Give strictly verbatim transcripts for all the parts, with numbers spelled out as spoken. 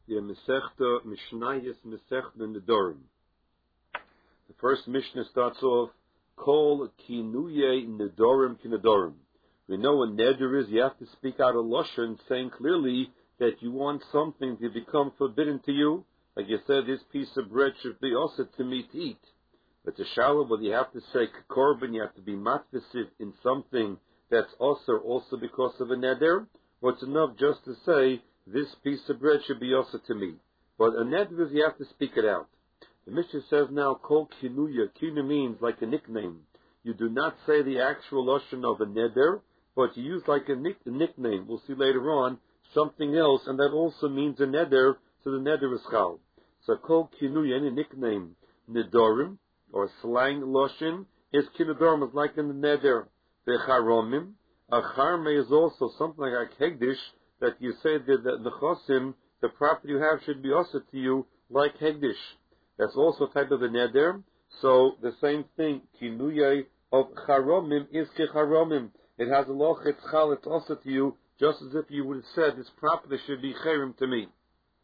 the Masechta Mishnayos Masechta Nedorim. The first Mishnah starts off, Kol Kinuye Nedorim Kinedorim. We know what neder is. You have to speak out a lashon, saying clearly that you want something to become forbidden to you. Like you said, this piece of bread should be also to me to eat. But the shalom, but you have to say korban, you have to be matvisit in something that's also also because of a neder. Or it's enough just to say, this piece of bread should be also to me. But a neder is you have to speak it out. The Mishnah says now, Kol Kinuya. Kinu means like a nickname. You do not say the actual lashon of a neder, but you use like a, nick, a nickname. We'll see later on something else, and that also means a neder, so the neder is chal. So Kol Kinuya, any nickname, nedorim, or slang lashon, is kinedorim, is like in the neder. V'charomim, a charme is also something like a hegdish, that you say that the, the chosim, the property you have should be also to you, like hegdish. That's also a type of a neder. So the same thing, kinuyay of charomim is kecharomim. It has a loch, it's chal, it's also to you, just as if you would have said, this property should be cherim to me.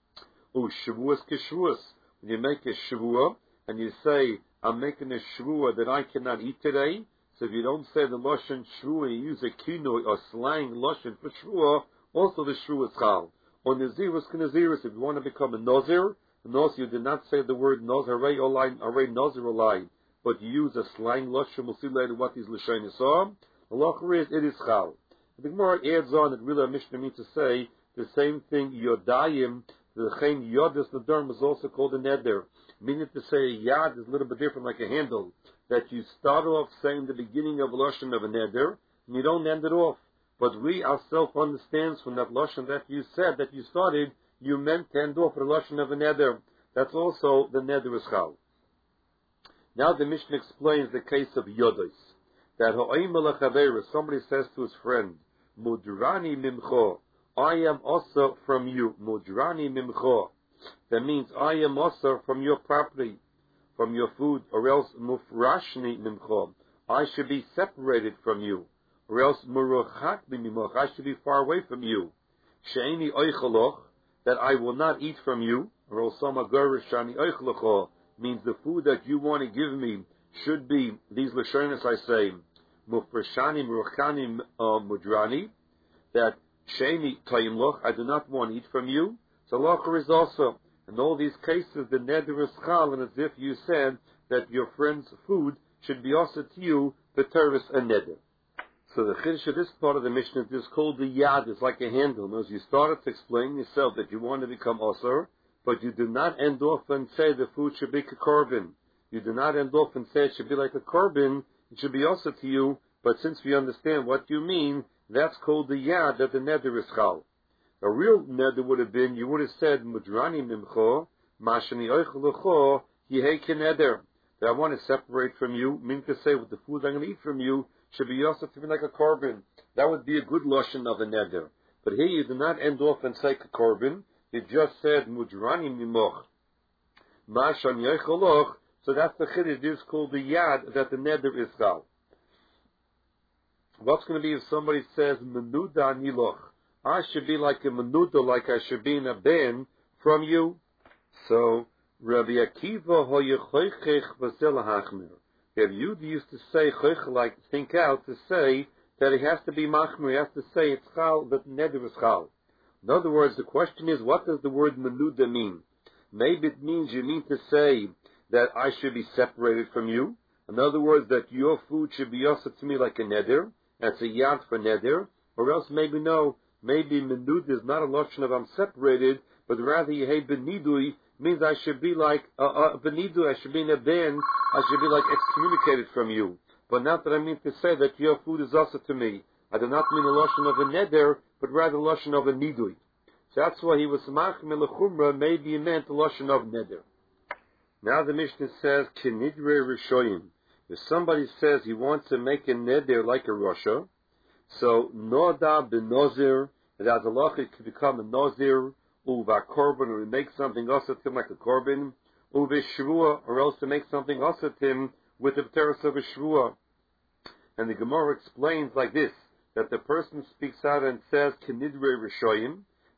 Oh, shavuos keshavuos. When you make a shavua, and you say, I'm making a shavua that I cannot eat today, so if you don't say the lashon shavua, you use a kinu or slang lashon for shavua, also the shavua is chal. Or nazirus kenazirus, if you want to become a nazir, and also you did not say the word nazir, array olai, array nazir olai, but you use a slang lashon. We'll see later what these lashonis are. The lacher is, it is chal. The Gemara adds on that really a Mishnah means to say the same thing, yodayim, the chen yodas nedarim is also called a neder. Meaning to say a yad is a little bit different, like a handle, that you start off saying the beginning of a lashon of a neder, and you don't end it off. But we ourselves understands from that lashon that you said, that you started, you meant to end off with a lashon of a neder. That's also the neder is chal. Now the Mishnah explains the case of yodos. That ha'oim l'chaveru, somebody says to his friend, mudrani mimcho, I am also from you. Mudrani mimcho. That means I am also from your property, from your food, or else mufrashni mimcho, I should be separated from you, or else muruchat mimcho, I should be far away from you. She'eni oichaloch, that I will not eat from you, or else samagurishani oichalocho, means the food that you want to give me should be these lashonis I say, mufrashani muruchani mudrani, that she'eni toimloch, I do not want to eat from you. So locher is also, in all these cases, the neder is chal, and as if you said that your friend's food should be also to you, the teres a neder. So the chiddush of this part of the Mishnah is called the yad, it's like a handle. As you started to explain yourself that you want to become osir, but you do not end off and say the food should be a korban. You do not end off and say it should be like a korban, it should be also to you, but since we understand what you mean, that's called the yad, that the neder is chal. A real neder would have been, you would have said, mudrani mimcho, mashani oichlecho, yehei keneder. That I want to separate from you, meaning to say, with the food I'm going to eat from you, should be also to me like a korban. That would be a good lashon of a neder. But here you do not end off and say a korban. You just said, mudrani mimoch, mashani oichlecho, so that's the chiddush, is called the yad, that the neder is chal. What's going to be if somebody says, menuda niloch? I should be like a menuda, like I should be in a ben from you. So, Rabbi Akiva hoyechoichech v'zel hachmir. Rabbi Yehuda used to say, choich, like think out, to say that it has to be machmir, he has to say it's chal, but neder is chal. In other words, the question is, what does the word menuda mean? Maybe it means you mean to say that I should be separated from you. In other words, that your food should be also to me like a neder. That's a yad for neder. Or else maybe no, maybe menud is not a lashon of I'm separated, but rather yehei benidui means I should be like uh, uh, benidui. I should be in a ben. I should be like excommunicated from you. But not that I mean to say that your food is also to me. I do not mean a lashon of a neder, but rather a lashon of a nidui. So that's why he was machmir lechumra. Maybe he meant a lashon of neder. Now the Mishnah says kinidre rishoyim. If somebody says he wants to make a neder like a Rasha, so noda benozir, it has a loch, it could become a nozir, uva korban, or make something also to him like a korban, uva shvua, or else to make something also to him with the teres of a shvua. And the Gemara explains like this, that the person speaks out and says kinidre rishoyim,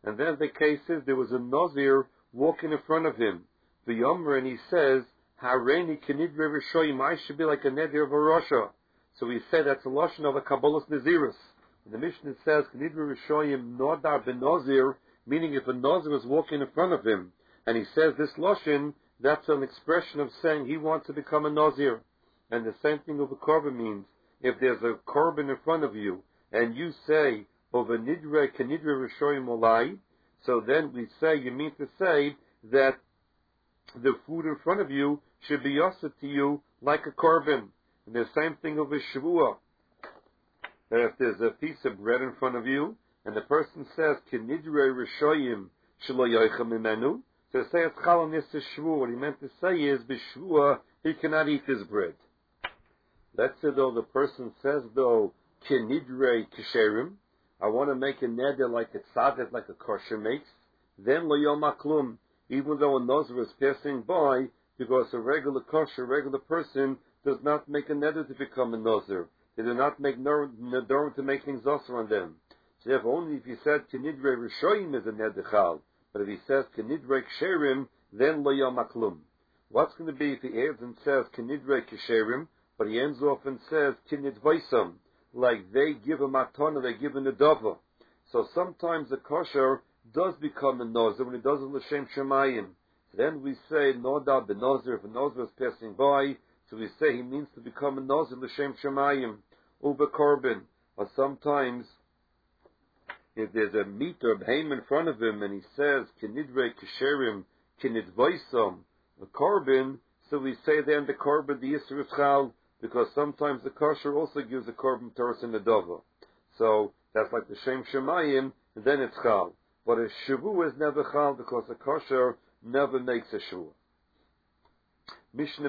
And then the case is there was a Nazir walking in front of him. The Yomer, and he says, Hareini Kenidre Rishoyim, I should be like a Neder of a Rasha. So we say that's a Lashon of a Kabbalah's Nazirus. The Mishnah says, Kenidre Rishoyim Nodar ben Nazir, meaning if a Nazir is walking in front of him, and he says this Lashon, that's an expression of saying he wants to become a Nazir. And the same thing of a Korban means, if there's a Korban in front of you, and you say, over Nidre Kenidre Rishoyim Olai, so then we say, you mean to say that the food in front of you should be yosef to you like a korban. And the same thing of a shavua. That if there's a piece of bread in front of you, and the person says, Kenidre rishoyim shelo yoichem imenu, so say it's chal on this shavua. What he meant to say is, b'shavua, he cannot eat this bread. Let's say though the person says though, Kenidre kisherim, I want to make a neder like a tzadet, like a kosher makes, then lo yom aklum, even though a Nazir is passing by, because a regular kosher, regular person, does not make a neder to become a Nazir. They do not make nedarim to make things also on them. So if only if he said Kenidre Rishoyim is a neder chal, but if he says Kenidre Ksherim, then lo yom aklum. What's going to be if he adds and says Kenidre Ksherim, but he ends off and says Kinid Vaisam, like they give a matana, they give a nedava. So sometimes the kosher does become a Nazir when it does it l'shem shemayim. So then we say Nodar ben Nazir, if a Nazir is passing by, so we say he means to become a Nazir l'shem shemayim, uber korban. Or sometimes if there's a meat or a behem in front of him and he says Kenidre Kisherim Kinidvaisam, a korban, so we say then the korban the Yisr Chal, because sometimes the kosher also gives a korban toros in the dova. So that's like the shem shemayim, and then it's chal. But a shavua is never chal because a kosher never makes a shavua. Mishnah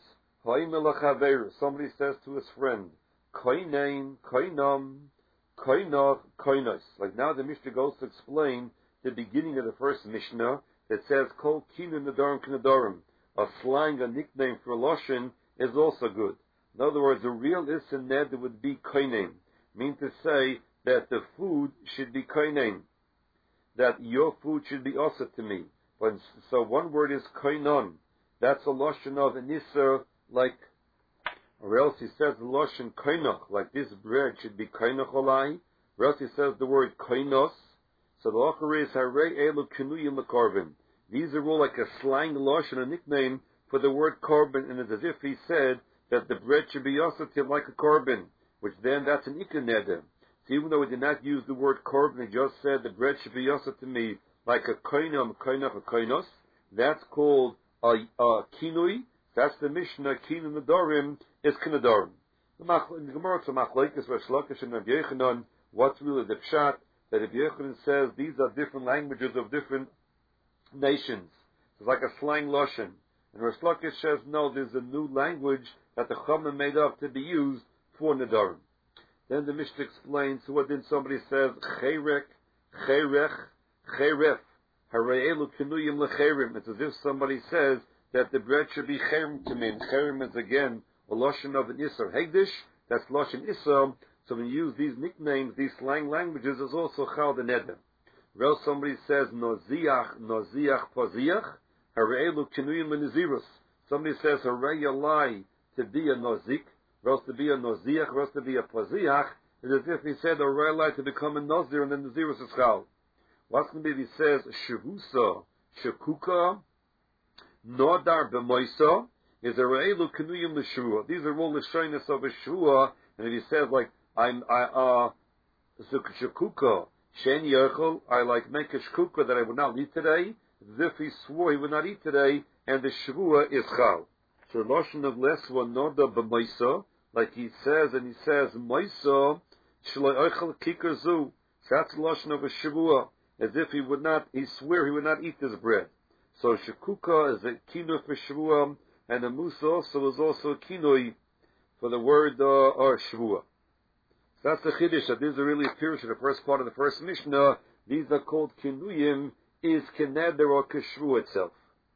Beis. Somebody says to his friend, Koinein, Koinam, Koinach, Koinos. Like now the Mishnah goes to explain the beginning of the first Mishnah that says, Kol Kinu Nadarim Kinadorim. A slang, a nickname for a Loshen is also good. In other words, the real isin neder would be koinein, mean to say that the food should be koinein, that your food should be also to me. But so one word is koinon. That's a lashon of an iser, like, or else he says the lashon koinoch, like this bread should be koinoch olai. Or else he says the word koinos. So the lachar is harei elu kinuyim lekorban. These are all like a slang lashon, a nickname for the word korban, and it's as if he said that the bread should be yosativ like a korban, which then that's an ikon neder. So even though he did not use the word korban, he just said the bread should be yosativ to me like a koinam, koinach, a koinos. That's called a, a kinui. That's the Mishnah. Kinu nedarim is kinadorim. The Gemara to machlekes v'shlokish and Rabbi Yochanan. What's really the pshat that Rabbi Yochanan says these are different languages of different nations. It's like a slang lashon. And Rish Lakish says, no, there's a new language that the Chachamim made up to be used for Nedarim. Then the Mishnah explains, so what then somebody says, Cherek, Cherech, Cheref, Hare'elu Kenuyim Lecherim. It's as if somebody says that the bread should be Cherim to me. And Cherim is again a Lashon of an Isser. Hegdish, that's Lashon Isser. So when you use these nicknames, these slang languages, is also Chal the Neder. Well, somebody says, Noziach, Noziach, Poziach, Hare'elu Kenuyim Lenizirus. Somebody says, Harei Yalai, to be a Nozik, or else to be a Noziach, or else to be a Poziach. It's as if he said, Harei Yalai to become a Nozir, and then Nazirus is Chal. What's going to be if he says, Shevusa, Shekuka, Nodar B'moisa, is Hare'elu Kenuyim L'Shua. These are all the shyness of a Shua, and if he says, like, I'm, I, uh, Shekuka, Shen Yerchel, I like make a shkuka that I would not eat today, as if he swore he would not eat today, and the Shavua is Chal. So Lashon of Leswa Noda B'moisa, like he says, and he says, Moisa, Shloi Eichel Kikar Zu. That's the Lashon of a Shavua, as if he would not, he swore he would not eat this bread. So Shekuka is a kinu for Shavua, and the Musa also is also a kinui for the word, uh, or Shavua. That's the Chiddush, that these are really a pirush in the first part of the first Mishnah. These are called Kinuyim, is Keneder or Keshvu itself.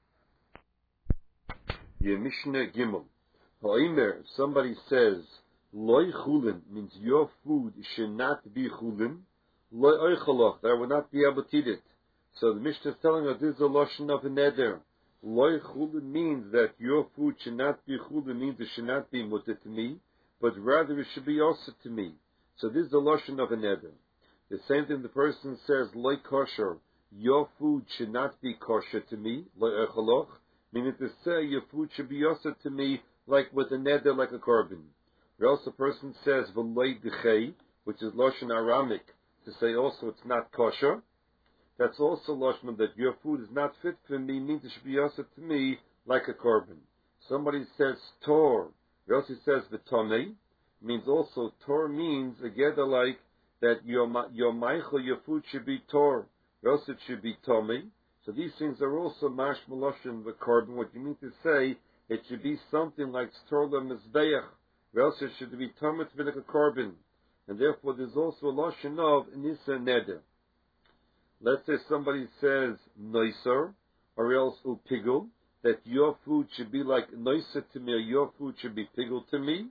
Your Mishnah Gimel. Ha'omer, somebody says, Loi Chulin, means your food should not be Chulin, Lo oichaloch, that I would not be able to eat it. So the Mishnah is telling us this is a lashon of a neder. Lo chulin means that your food should not be chulin, means it should not be mutter to me, but rather it should be also to me. So this is the lashon of a neder. The same thing the person says, lo kosher, your food should not be kosher to me, lo oichaloch, meaning to say your food should be also to me, like with a neder, like a korban. Or else the person says, v'loi d'chei, which is lashon Aramic, to say also it's not kosher. That's also lashon that your food is not fit for me, means it should be also to me like a korban. Somebody says tor, or else he says v'tomei, means also tor means together like that your your meichel, your food should be tor, or else it should be tomei. So these things are also mashma lashon v'korban. What you mean to say, it should be something like storla mizbeach, or else it should be tomei to be like a korban. And therefore there's also a lashon of nisa neder. Let's say somebody says noiser, or else upigul, that your food should be like noiser to me, or your food should be pigul to me.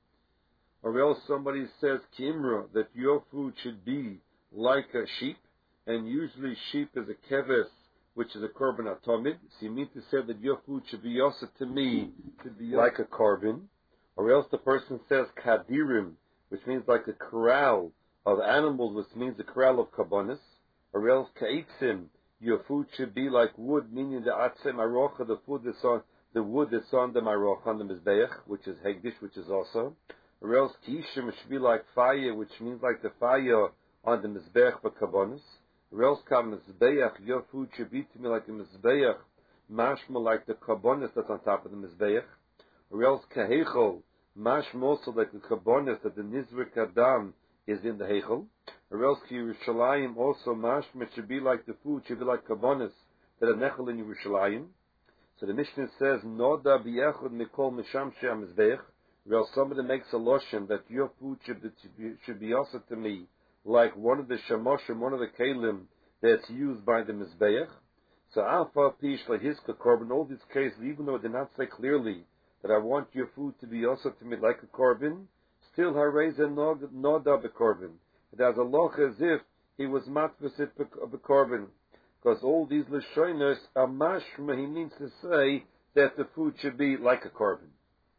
Or else somebody says kimra, that your food should be like a sheep, and usually sheep is a keves, which is a korban atomid. So you mean to say that your food should be also to me, should be like a korban. Or else the person says kadirim, which means like a corral of animals, which means a corral of kabonis. Or else kaitzim, your food should be like wood, meaning the atzem arocha, the food that's on the wood that's on the marocha, on the mizbeach, which is hegdish, which is also. Or else kishim, it should be like fire, which means like the fire on the mizbeach but kabonis. Or else kam mizbeach, your food should be to me like a mizbeach, mashma like the kabonis that's on top of the mizbeach. Or else kahechol, mashma also like the kabonis that the nizrik adam is in the hechol. Or else Yerushalayim also mashma should be like the food, should be like kabonis that are nechel in Yerushalayim. So the Mishnah says, Noda b'yechud mikol misham she'am mizbeach. Or else somebody makes a lotion that your food should be, should be also to me like one of the shamoshim, one of the kalim that's used by the mizbeach. So alpha pish lehiska korban. All these cases, even though they did not say clearly that I want your food to be also to me like a korban, still hareza noda b'korban. It has a loch as if he was matvasit b'korban, because all these lashonos are mashma. He means to say that the food should be like a korban.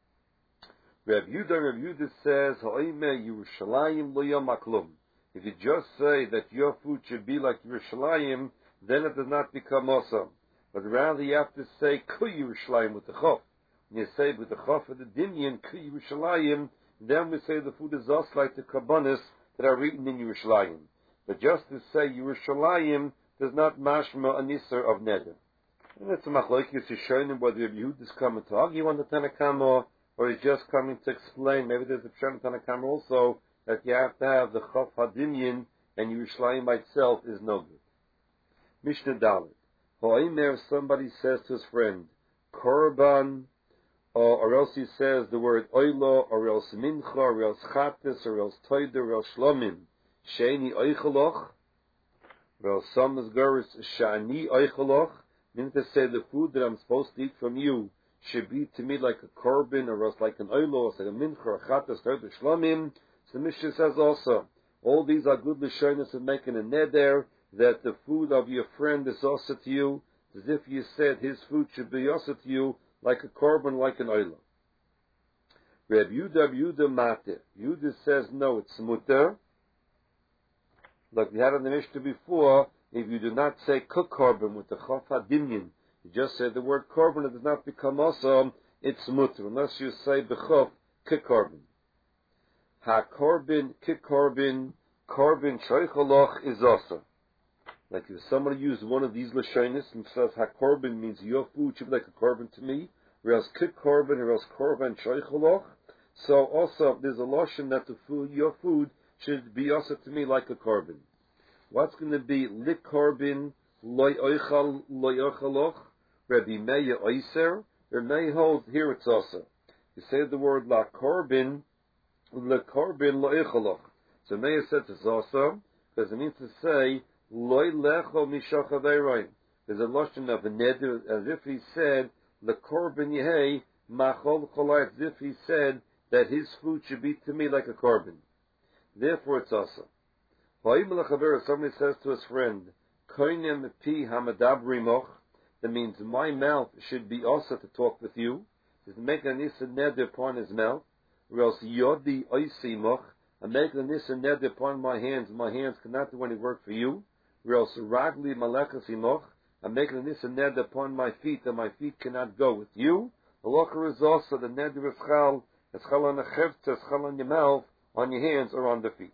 Rav Yudah, Rav Yudah says, Ha'imeh Yerushalayim lo yom maklum. If you just say that your food should be like Yerushalayim, then it does not become awesome. But rather you have to say Ku Yerushalayim with the chof. When you say with the chof of the dinyan Ku Yerushalayim, then we say the food is also like the kabbanis that are written in Yerushalayim. But just to say Yerushalayim does not mashma a nisar of neder. And it's a machlokes Yishonim whether Rav Yehuda is coming to argue on the Tanakama, or he's just coming to explain. Maybe there's a Pshat Tanakama also that you have to have the Chaf Hadinyan, and Yerushalayim by itself is no good. Mishnah Dalet. Ha'omer, somebody says to his friend, Korban, or, or else he says the word Oilo, or else Mincha, or else Chatis, or else Toider, or else Shlomim. Sheini Oichaloch, or else some is Goris Shani Oichaloch, meaning to say the food that I'm supposed to eat from you should be to me like a korban, or else like an oilo, or like a mincha, or chatas, or shlomim. So the Mishnah says also, all these are good l'shonos of making a neder, that the food of your friend is also to you, as if you said his food should be also to you, like a korban, like an oilo. Reb Yudah, Reb Yudah Mate. Yudah says, no, it's muter. Like we had on the Mishnah before, if you do not say cook korban with the chaf hadinyan, you just say the word korban, it does not become awesome, it's mutter, unless you say b'chof kik korban. Ha korban, kik korban, korban shoichaloch is awesome. Like if somebody used one of these lashonis and says ha korban means your food should be like a korban to me, whereas kik korban, or else korban shoichaloch. So also there's a lotion that the food, your food should be also to me like a korban. What's going to be lik korban loy oichal loy oichaloch? Rabbi Meir Oiser, Rabbi Meir holds here it's also. You say the word la korban, la korban lo echaloch. So Meir says it's also because it means to say loy lecho mishach averoim. There's a lotion of a neder, as if he said la korban yehei machol cholai, as if he said that his food should be to me like a korban. Therefore, it's also. Somebody says to his friend, Koinem pi hamadabri moch, that means my mouth should be also to talk with you. He's making a nisa neder upon his mouth. Or else yodi oisi moch, I'm making a nisa neder upon my hands. My hands cannot do any work for you. Or else ragli malechasi moch, I'm making a nisa neder upon my feet, that my feet cannot go with you. The locher is also the neder is chal, it's chal on the chevtza, it's chal on your mouth, on your hands, or on the feet.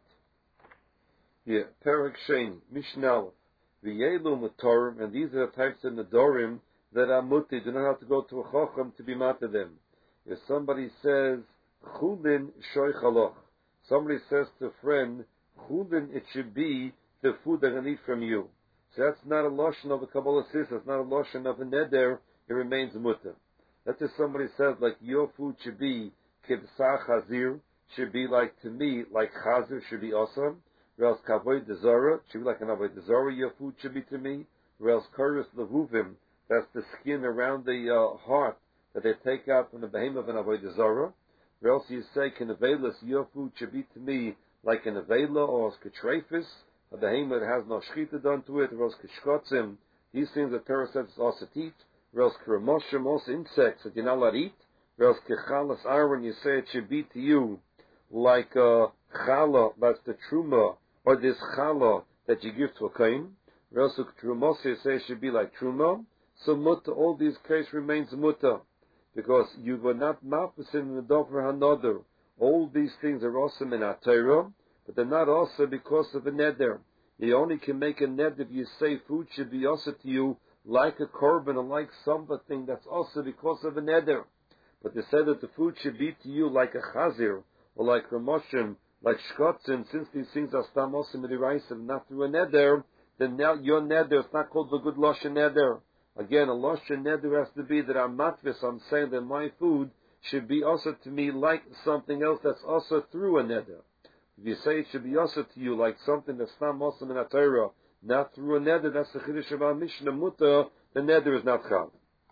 Yeah, Perik Sheni, Mishnah, V'yelu Matorim, and these are the types of Nedorim that are muti, do not have to go to a Chochem to be mata them. If somebody says, Chulin Shoy Chaloch, somebody says to a friend, Chulin, it should be the food that I need from you. So that's not a lotion of a Kabbalah Sis, it's not a lotion of a Neder, it remains muta. Let's say somebody says, like, your food should be Kibsah Chazir, should be like, to me, like Chazir should be awesome. Or else kavod dezara, should be like an avoid dezara, your food should be to me. Or else koros levuvim, that's the skin around the uh, heart that they take out from the behemoth of an avoid dezara. Or else you say, kenevelis, your food should be to me like an avela, or else ketrefis, a behemoth that has no shchita done to it, or else keshkotzim, these things the Torah says is also teach. Or else keremoshim, also insects that you're not allowed to eat. Or else kechalas iron, you say it should be to you like uh, chala, that's the truma, or this challah that you give to a kain, or else trumos you say it should be like truma. So mutta, all these cases remains mutta, because you were not mapasin in the dover hanother. All these things are also in a Torah, but they're not also because of a neder. You only can make a neder if you say food should be also to you like a korban or like something that's also because of a neder. But they say that the food should be to you like a chazir, or like ramoshim, like shkotzim, since these things are stam also midiraisa, not through a neder, then now your neder is not called the good loshen neder. Again, a loshen neder has to be that I'm matvis, I'm saying that my food should be also to me like something else that's also through a neder. If you say it should be also to you like something that's stam also in a Torah, not through a neder, that's the chiddush of our Mishnah Muta, the neder is not chal.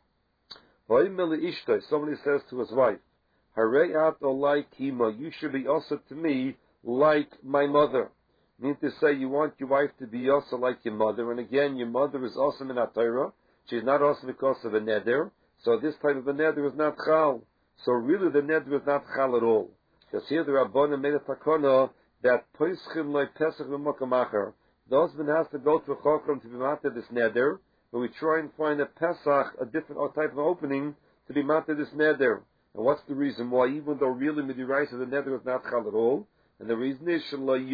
Somebody says to his wife, Hareyat olai kima, you should be also to me like my mother. Mean to say you want your wife to be also like your mother, and again, your mother is also in a Torah. She's not also because of a neder, so this type of a neder is not chal. So really the neder is not chal at all. Because here the Rabbanan made a takana that poischim loy pesach b'mokam. The husband has to go to a chokram to be mated this neder, but we try and find a pesach, a different type of opening to be mated this neder. And what's the reason why? Even though really midiraisa the neder is not chal at all, and the reason is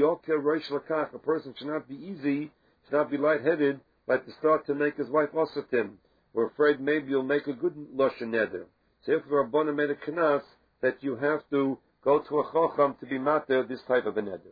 a person should not be easy, should not be lightheaded, like to start to make his wife osatim. We're afraid maybe you'll make a good loshen neder. So if the Rabbanan made a knas that you have to go to a chocham to be mater this type of a neder.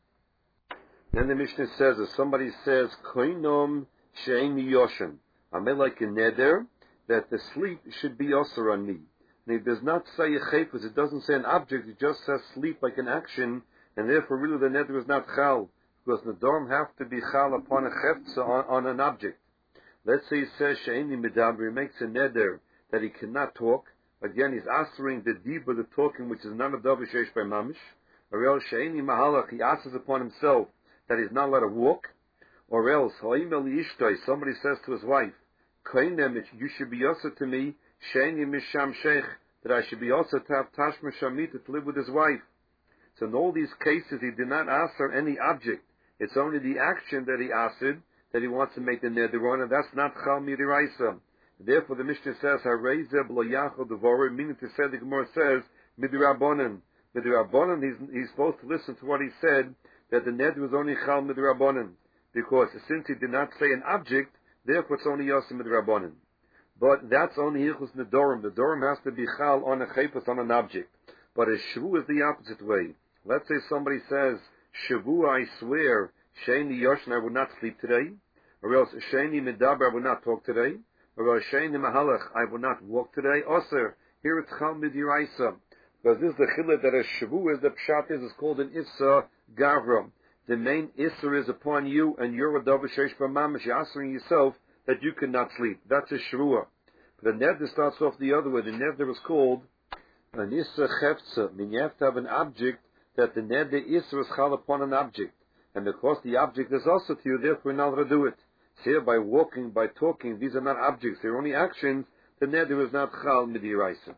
Then the Mishnah says, if somebody says koinom she'eni yoshen, I made like a neder that the sleep should be also on me. And it does not say a chayfus, it doesn't say an object, it just says sleep like an action, and therefore really the neder is not chal, because the dorm have to be chal upon a cheftza, on, on an object. Let's say he says she'eni midabri, he makes a neder that he cannot talk. Again, he's answering the deeper the talking, which is none of davar sheish by mamish. Or else she'eni mahalach, he asks upon himself that he's not allowed to walk. Or else ha'im el ishtoi, somebody says to his wife, koinem, you should be also to me she'eni misham sheikh, that I should be also to have tashma shamita to live with his wife. So in all these cases, he did not answer any object. It's only the action that he answered, that he wants to make the neder on, and that's not chal midiraisa. Therefore, the Mishnah says, "Harezeh b'lo yachol devorer," meaning to say, the Gemara says, "Midrabanan." Midrabanan, he's, he's supposed to listen to what he said, that the neder was only chal midrabanan, because since he did not say an object, therefore it's only yosem midrabanan. But that's only hilchus nedorim. The dorim has to be chal on a chayfus, on an object. But a shvu is the opposite way. Let's say somebody says, "Shavu, I swear, sheini yoshin, I will not sleep today," or else sheini medaber, I will not talk today. Or sheini mahalach, I will not walk today. Also, here it's chal midiraisa, because this is the chillah that a shavu is the pshat is, is called an ifsa gavra. The main isser is upon you, and you're a davar sheish b'mamish. You're answering yourself that you cannot sleep. That's a shrua. But the neder starts off the other way. The neder was called an isser cheftza. I mean, you have to have an object that the neder isser is chal upon an object. and because the object is also to you, therefore you're not allowed to do it. So here, by walking, by talking, these are not objects, they're only actions. The neder is not chal midiraisa.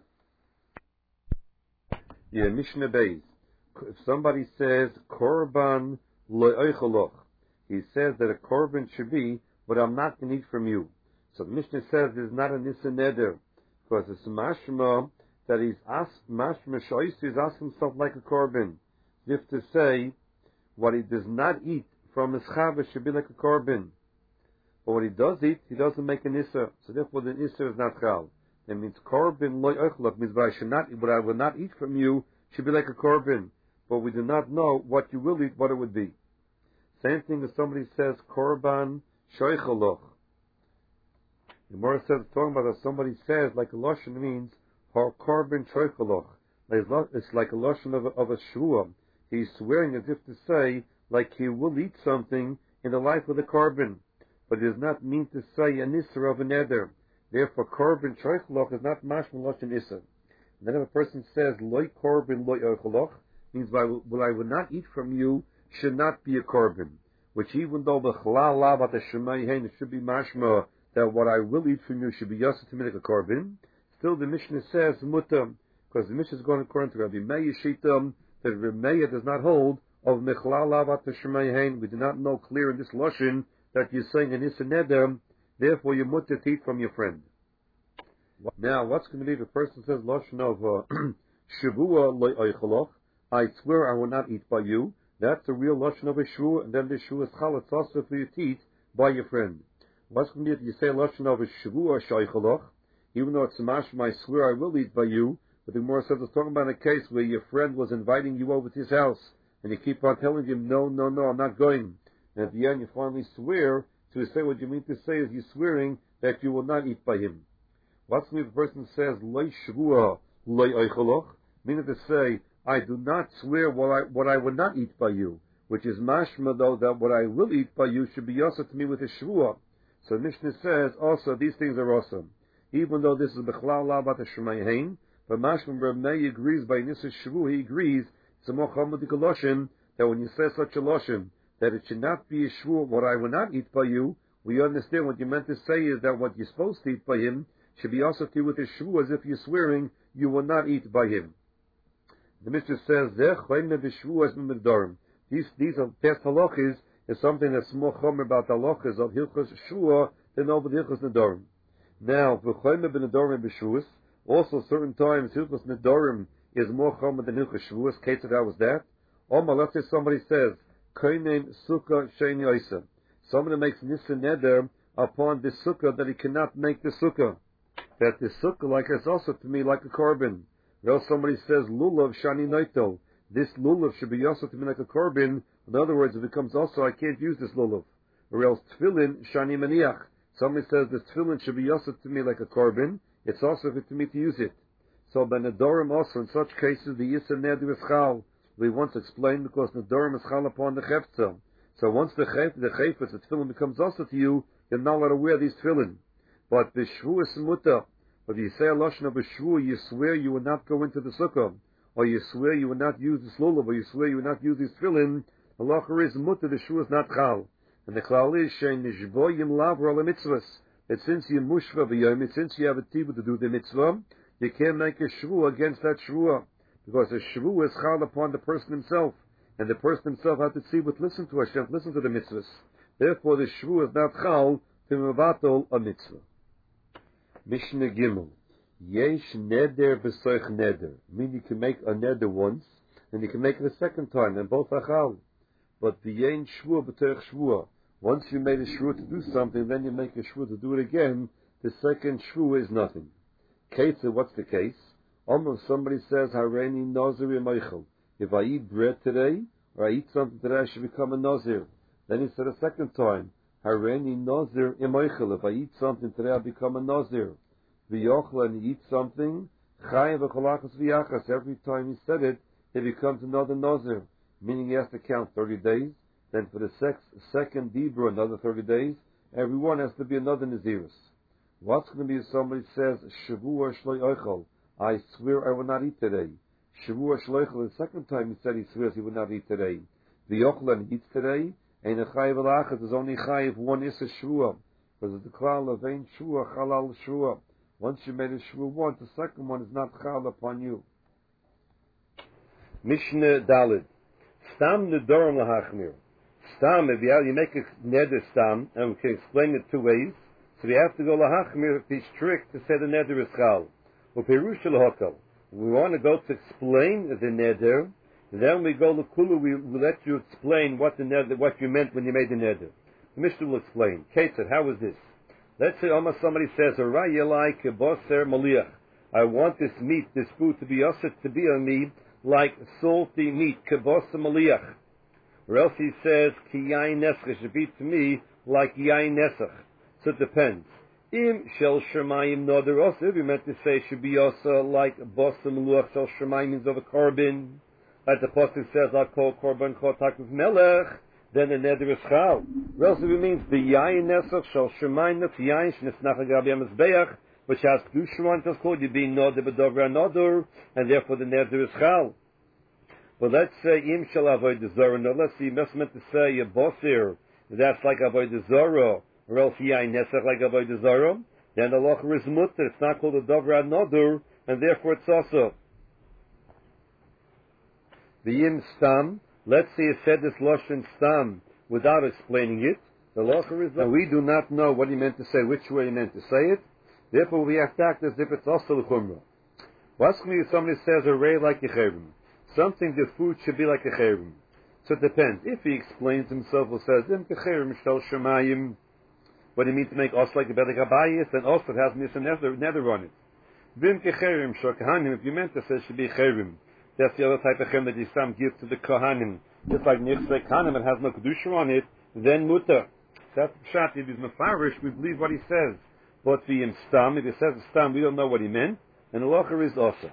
Yeah, Mishnah Beis. If somebody says korban lo'oichalach, he says that a korban should be, but I'm not going to eat from you. So the Mishnah says there's not a nisa neder, because it's mashma that he's asked, mashma shoyis, he's asked himself like a korban. If to say, what he does not eat from his chava should be like a korban. But what he does eat, he doesn't make an issa. So therefore the issa is not chal. That means korban loy oichlach means what I should not, what I will not eat from you should be like a korban. But we do not know what you will eat, what it would be. Same thing as somebody says korban shoichalach. The Gemara says, talking about that somebody says, like a lashon means har korban shoichalach. It's like a lashon of a, of a shvuah. He's swearing as if to say, like he will eat something in the life of the korban. But it does not mean to say an isser of an eder. Therefore, korban shoichalach is not mashma lashon isser. And then if a person says loy korban loy oichalach, means by what I will not eat from you should not be a korban. Which even though b'chalal lavat ha'shemayhen it should be mashma that what I will eat from you should be yasser to me like a korban. Still, the Mishnah says mutam, because the Mishnah is going according to Rabbi Meir shitam that Rabbi Meir does not hold of mechalal lavat ha'shemayhen. We do not know clear in this lashon that you're saying an issa neder, therefore you mutter to eat from your friend. Now, what's going to be if a person says lashon of shavua loy oichalach, I swear I will not eat by you. That's the real lashon of a shvuah, and then the shvuah is chal. It's also for you to eat by your friend. What's going to be if you say lashon of a shavua shoichalach, even though it's a mashma, I swear I will eat by you. But the Gemara says it's talking about a case where your friend was inviting you over to his house, and you keep on telling him, no, no, no, I'm not going. And at the end, you finally swear to say what you mean to say is you're swearing that you will not eat by him. What's when the person says loy shvua loy oichalach, meaning to say I do not swear what I what I will not eat by you, which is mashma though that what I will eat by you should be also to me with a shvua. So Mishnah says also these things are awesome, even though this is b'chlal lavat ha'shemayhen, but mashma Reb Meir agrees by nisa shvua. He agrees it's a mochamedik lashon that when you say such a lashon, that it should not be a shvur, what I will not eat by you, we understand what you meant to say is that what you're supposed to eat by him should be also to you with a shvur, as if you're swearing you will not eat by him. The Mishnah says, these these are past halachas, is something that's more chomer about the halachas of hilchos shvur than over the hilchos nedarim. Now, v'chomer ben nedarim b'shvuos, also certain times hilchos nedarim is more chomer than hilchos shvuos. Case of how was that? Omar, let's say somebody says, Koinem sukkah sheini oisa. Somebody makes nisa neder upon this sukkah that he cannot make the sukkah. That the sukkah, like is also to me like a korban. Or else somebody says lulav shani noito. This lulav should be also to me like a korban. In other words, it becomes also I can't use this lulav. Or else tefillin shani maniach. Somebody says this tefillin should be also to me like a korban. It's also good to me to use it. So ben adorim also in such cases the yisa neder is chal. We once explained because the Nedarim is chal upon the chefza. So once the chef, the chefetz, the tefillin becomes also to you, you're not allowed to wear these tefillin. But the shvu is muta. If you say a lashon of a shvu, you swear you will not go into the sukkah, or you swear you will not use the lulav, or you swear you will not use these tefillin. The lacher is muta. The shvu is not chal. And the klal is shein nishboyim lavra le mitzvahs. That since you mushva b'yom, since you have a tibur to do the mitzvah, you can't make a shvu against that shvu. Because a shvu is chal upon the person himself, and the person himself has to see what listen to Hashem, listen to the mitzvahs. Therefore, the shvu is not chal to mevatol a mitzvah. Mishnah Gimel. Yesh neder b'soich neder. Meaning you can make a neder once, and you can make it a second time, and both are chal. But v'yein shvu b'toich shvu. Once you made a shvu to do something, then you make a shvu to do it again. The second shvu is nothing. Case, what's the case? Almost somebody says, Hareini Nazir Yemeichel. If I eat bread today, or I eat something today, I should become a Nazir. Then he said a second time, Hareini Nazir Yemeichel. If I eat something today, I become a Nazir. V'yochel, and he eats something, Chayim v'cholachas v'yachas. Every time he said it, he becomes another Nazir. Meaning he has to count thirty days. Then for the sex, second Dibra, another thirty days. Every one has to be another Nazirus. What's going to be if somebody says, Shavua Shloi Oichel? I swear I will not eat today. Shavua Shloichel, the second time he said he swears he will not eat today. V'yochel and eats today, and a chayiv alachas is only chayiv one is a shvua. Because the klal of ein shvua chalal shvua. Once you made a shvua once, the second one is not chal upon you. Mishnah Dalid. Stam nedorim lahachmir. Stam, if you make a neder stam, and we can explain it two ways, so we have to go lahachmir, be strict to say the neder is chal. Uperush l'hokel. We want to go to explain the neder, then we go to kulu, we will let you explain what the neder, what you meant when you made the neder. The Mishnah will explain. Ketzad, how is this? Let's say almost somebody says, Araya like boser maliach. I want this meat, this food to be usher to be on me like salty meat, keboser maliach. Or else he says, ki yain nesach, it should be to me like yain nesach. So it depends. Im shel shemayim noder also, if you meant to say it should be also like boser maliach, shel shemayim means of a korban. Like the pasuk says, I'll call korban chotak with melech. Then the neder is chal. Or else if it means the yain nesach shel shemayim nef yain shnesnach agabi amizbeach, which has kedusha on it, it's called you being noder b'dover another, and therefore the neder is chal. But let's say im shel avoid the zara. No, let's see, must meant to say a bosir. That's like avoid the zara, or else yain nesach like avoid the zara. Then the locher is mutter. It's not called a dover another, and therefore it's also the im stam. Let's say it said this lashon stam without explaining it. The locher is. Now we do not know what he meant to say, which way he meant to say it. Therefore, we have to act as if it's also the chumrah. What's if somebody says a ray like a cherem? Something the food should be like a cherem. So it depends. If he explains himself or says im kecherem shel shemayim, what he means to make us like a bedek abayis, then also it has mis nether nether on it. Vim kecherem shel kahanim. If you meant to say it should be cherem, that's the other type of cherem that you some give to the kahanim. Just like nifsei kahanim, it has no kedusha on it. Then mutter. That's pshat. If he's mefarish, we believe what he says. But the im stam, if he says stam, we don't know what he meant, and the locher is also.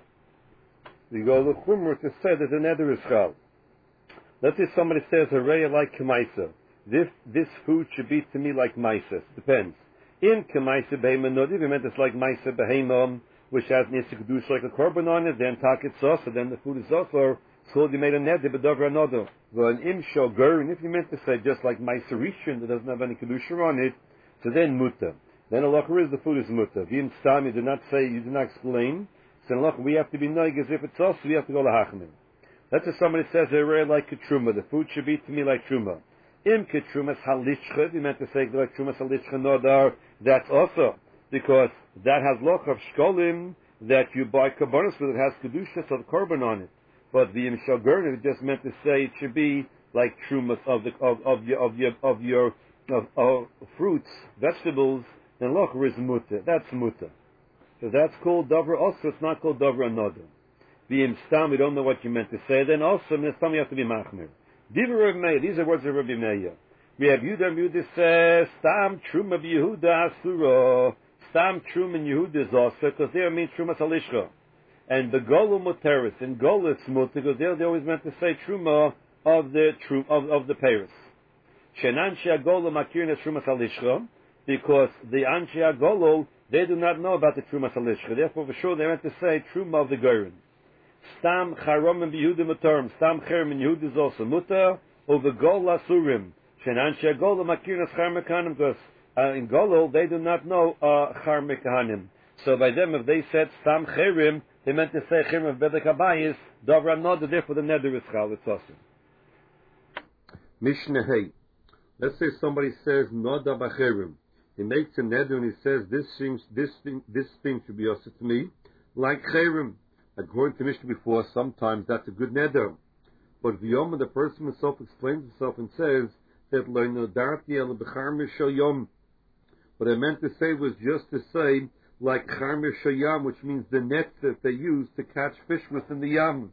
We go to chumrah to say that the neder is chal. Let's say somebody says a reya like kemaisa. This this food should be to me like maisa. Depends. In kemaisa behema nodi, we meant it's like maisa behema, which has nisik kedush like a korban on it. Then tak it's also. Then the food is also. So you made a neder b'dover another. Well, an im shoger, and if you meant to say just like maisa rishon that doesn't have any kedusha on it, so then muta. Then Allah is the food is mutter. V'im stam, you do not say, you do not explain. So Allah, we have to be noig as if it's us, we have to go to hachmir. Let's say somebody says, I really like a truma. The food should be to me like truma. Im ketrumas halishcha, you meant to say like trumas halishcha nodar, that's also. Because that has loch of shkolim that you buy karbonos with, it has kedusha, so the korban on it. But the im shagurn, it just meant to say it should be like trumas of the, of, of your, of your, of your, of, of fruits, vegetables, then locher is mutter. That's mutter. So that's called dover also. It's not called dover another. The im stam, we don't know what you meant to say. Then also, in stam, you have to be machmir. Diva Rabbi Meir. These are words of Rabbi Meir. We have Yehuda. Yehuda says stam truma b'Yehuda asura. Stam truma in Yehuda is also because there means truma salishcha. And the golul muteris in golul it's mutter because there they always meant to say truma of the trum of of the peiros. Shenan she'agolul makirin es truma salishcha. Because the Anshe Agolol, they do not know about the Truma Salishcha. Therefore, for sure, they meant to say Truma of the Goren. Stam Charom and Yehuda Mutarim. Stam Cherem and Yehuda is also Mutar. Over Gol Asurim. Shen Anshe Agolol Makirin Char Mekahanim. Because uh, in Golol, they do not know uh, Char Mekahanim. So by them, if they said Stam Cherem, they meant to say Cherem of Bedek Abayis. Dovra Noda, therefore the Neder is Chal. It's awesome. Mishnah Hey. Let's say somebody says Noda Bacherem. He makes a neder and he says this thing, this thing, this thing should be also to me, like cherem. According to Mishnah before, sometimes that's a good neder. But v'yom, the person himself explains himself and says that lo nodarti el b'charmir shel yom. What I meant to say was just to say like charmir shel yam, which means the nets that they use to catch fish within the yam.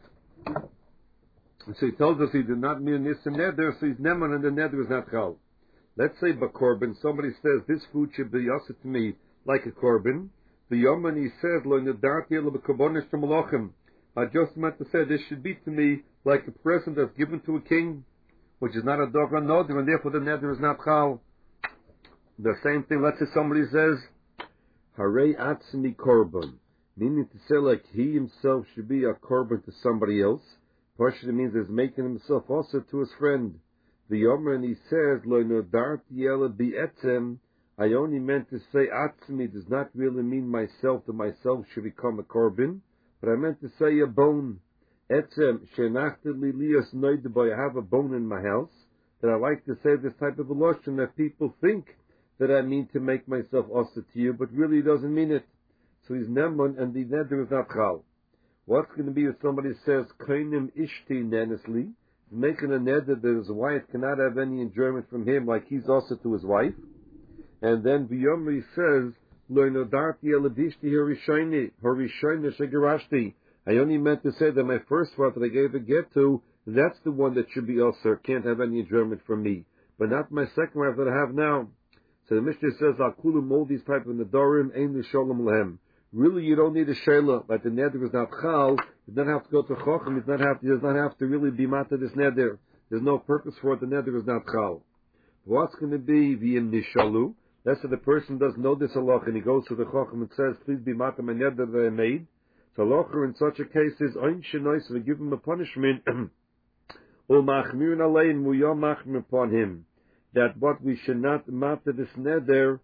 And so he tells us he did not mean this and neder, so he's neman and the neder is not chal. Let's say b'korban, somebody says this food should be yasser to me like a korban. The Yoman he says lo nedarti ela b'korbanos shemalachim. I just meant to say this should be to me like a present that's given to a king, which is not a dover neder, and therefore the neder is not chal. The same thing. Let's say somebody says harei atzmi korban, meaning to say like he himself should be a korban to somebody else. Partially means he's making himself also to his friend. The Yomer, and he says, Lo nodart yela bi'etzem, I only meant to say atzmi does not really mean myself, that myself should become a korban, but I meant to say a bone. Etzem, shenachted lilias noideboy, I have a bone in my house, that I like to say this type of a lotion that people think that I mean to make myself also to you, but really doesn't mean it. So he's nemun, and the neder is not chal. What's going to be if somebody says, Kainim ishti nenesli, making a neder that his wife cannot have any enjoyment from him, like he's also to his wife. And then V'yomri says, Lo nodarti eladishti harishayni, harishayni shegarashti. I only meant to say that my first wife that I gave a get to, that's the one that should be also, can't have any enjoyment from me. But not my second wife that I have now. So the Mishnah says, Akulim, all these type of nedarim, ein l'sholem lehem. Really, you don't need a shayla, but the neder is not chal. You don't have to go to chochem. You does not have to. You does not have to really be mata this neder. There's no purpose for it. The neder is not chal. What's going to be v'im nishalu? That's if the person doesn't know this halach and he goes to the chochem and says, "Please be mata my neder that I made." So halacha in such a case is ein shenois. We give him a punishment. Ul machmirun alein muyam machmir upon him that what we should not mata this neder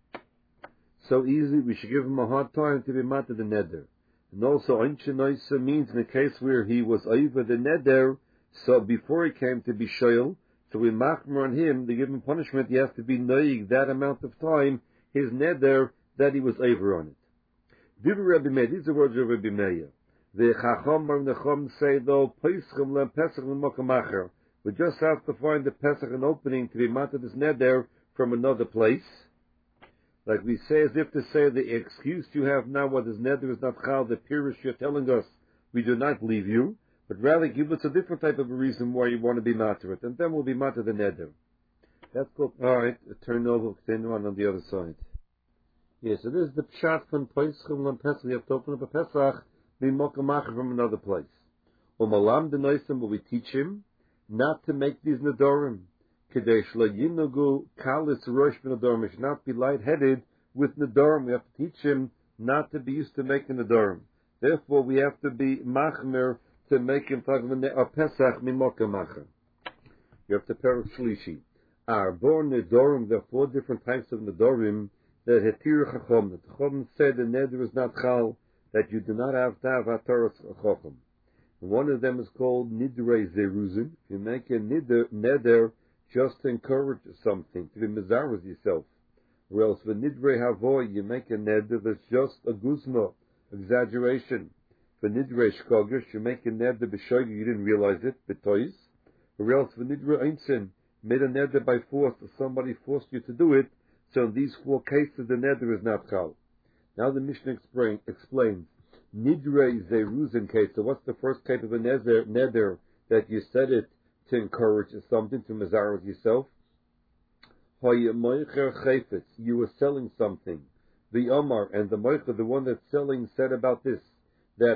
so easily, we should give him a hard time to be mata the neder. And also, ein shenoisa means in the case where he was over the neder, so before he came to be shoyl, so we machmer on him, to give him punishment, he has to be noig that amount of time, his neder, that he was over on it. Divu Rabbi Meir, these are words of Rabbi Meir. The Chacham and the Chum say though, Peschem lem Pesach l'mokamacher. We just have to find the Pesach an opening to be mata this neder from another place. Like we say, as if to say, the excuse you have now, what is neder is not chal, the pirish you're telling us, we do not believe you, but rather give us a different type of a reason why you want to be matter it, and then we'll be matter the neder. That's good. Alright, turn over, continue on on the other side. Yes, yeah, so this is the pshat from Peschem and Pesach. You have to open up a Pesach, be mokamach from another place. Umalam the noisim, but we teach him not to make these nedorim. Kadesh la yinugu kalis rosh b'nedorim. Should not be lightheaded with nedorim. We have to teach him not to be used to making nedorim. Therefore, we have to be machmer to make him talk a pesach mimoka macher. You have to perek shlishi. Our born nedorim. There are four different types of nedorim that hetir chacham. The chacham said the neder is not chal, that you do not have to have hataras chacham. One of them is called nidrei zeruzin. If you make a neder, neder just to encourage something, to be mizar with yourself. Or else, for nidrei havoy, you make a neder that's just a guzma, exaggeration. For nidrei shkogish, you make a neder b'shogi, you didn't realize it, b'tois. Or else, for nidrei einsin, made a neder by force, or somebody forced you to do it. So in these four cases, the neder is not chal. Now the Mishnah explain, explains, nidrei zeruzin case. So what's the first case of a neder, neder that you said it to encourage something, to mazar with yourself? You were selling something. The Omar and the Moicha, the one that's selling, said about this, that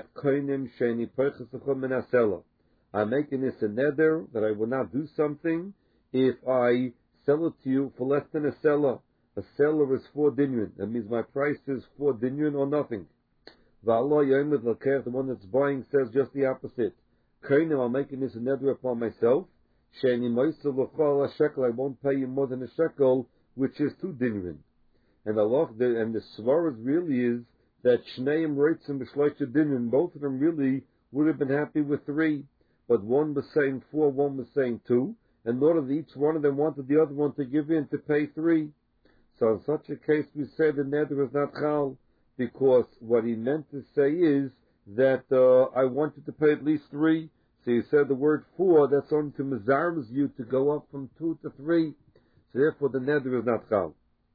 I'm making this a neder, that I will not do something if I sell it to you for less than a seller. A seller is four dinyan. That means my price is four dinyan or nothing. The one that's buying says just the opposite. I'm making this a neder upon myself. I won't pay you more than a shekel, which is two dinyan. And Allah, the, and the svaras really is that shneim reitzim b'shloisha dinyan. Both of them really would have been happy with three, but one was saying four, one was saying two, and not of each one of them wanted the other one to give in to pay three. So in such a case, we say the neder is not chal, because what he meant to say is that uh, I wanted to pay at least three. So he said the word four, that's only to mizarms you to go up from two to three. So therefore the neder is not chal.